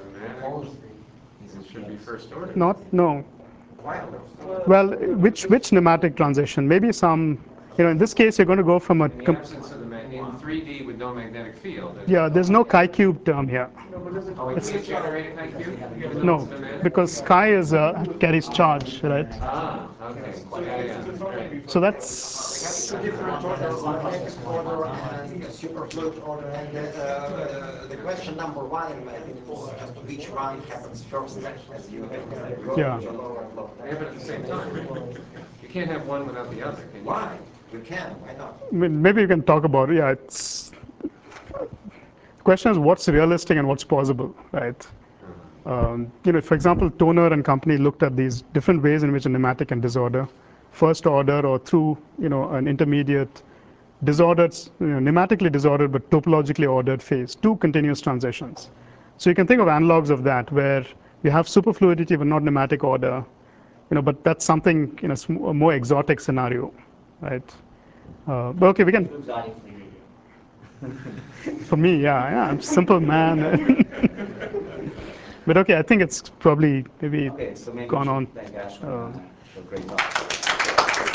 It should be first order. no. Why? Well, which pneumatic transition? Maybe some, in this case, you're going to go from a. In the absence of in 3D with no magnetic field. Yeah, there's no chi-cube term here. Oh, we can't generate a chi-cube? No, because chi is carries charge, right? Ah, okay. Yeah. Great. So that's. Different orders, magnetic order and superfluid order. And the question number 1 in my opinion is just which one happens first, as you go Yeah. to lower and lower. They happen at the same time, right? You can't have one without the other, can you? Why? We can. Why not? I mean, maybe you can talk about it. Yeah, it's. The question is what's realistic and what's possible, right? For example, Toner and company looked at these different ways in which a pneumatic can disorder, first order or through an intermediate disordered, pneumatically disordered but topologically ordered phase, 2 continuous transitions. So you can think of analogs of that where you have superfluidity but not pneumatic order, but that's something in a more exotic scenario, right? But okay, we can. Exotic for you. For me, yeah, I'm a simple man. But okay, I think it's probably maybe Okay, so maybe gone on. thank Ashwin for a great talk.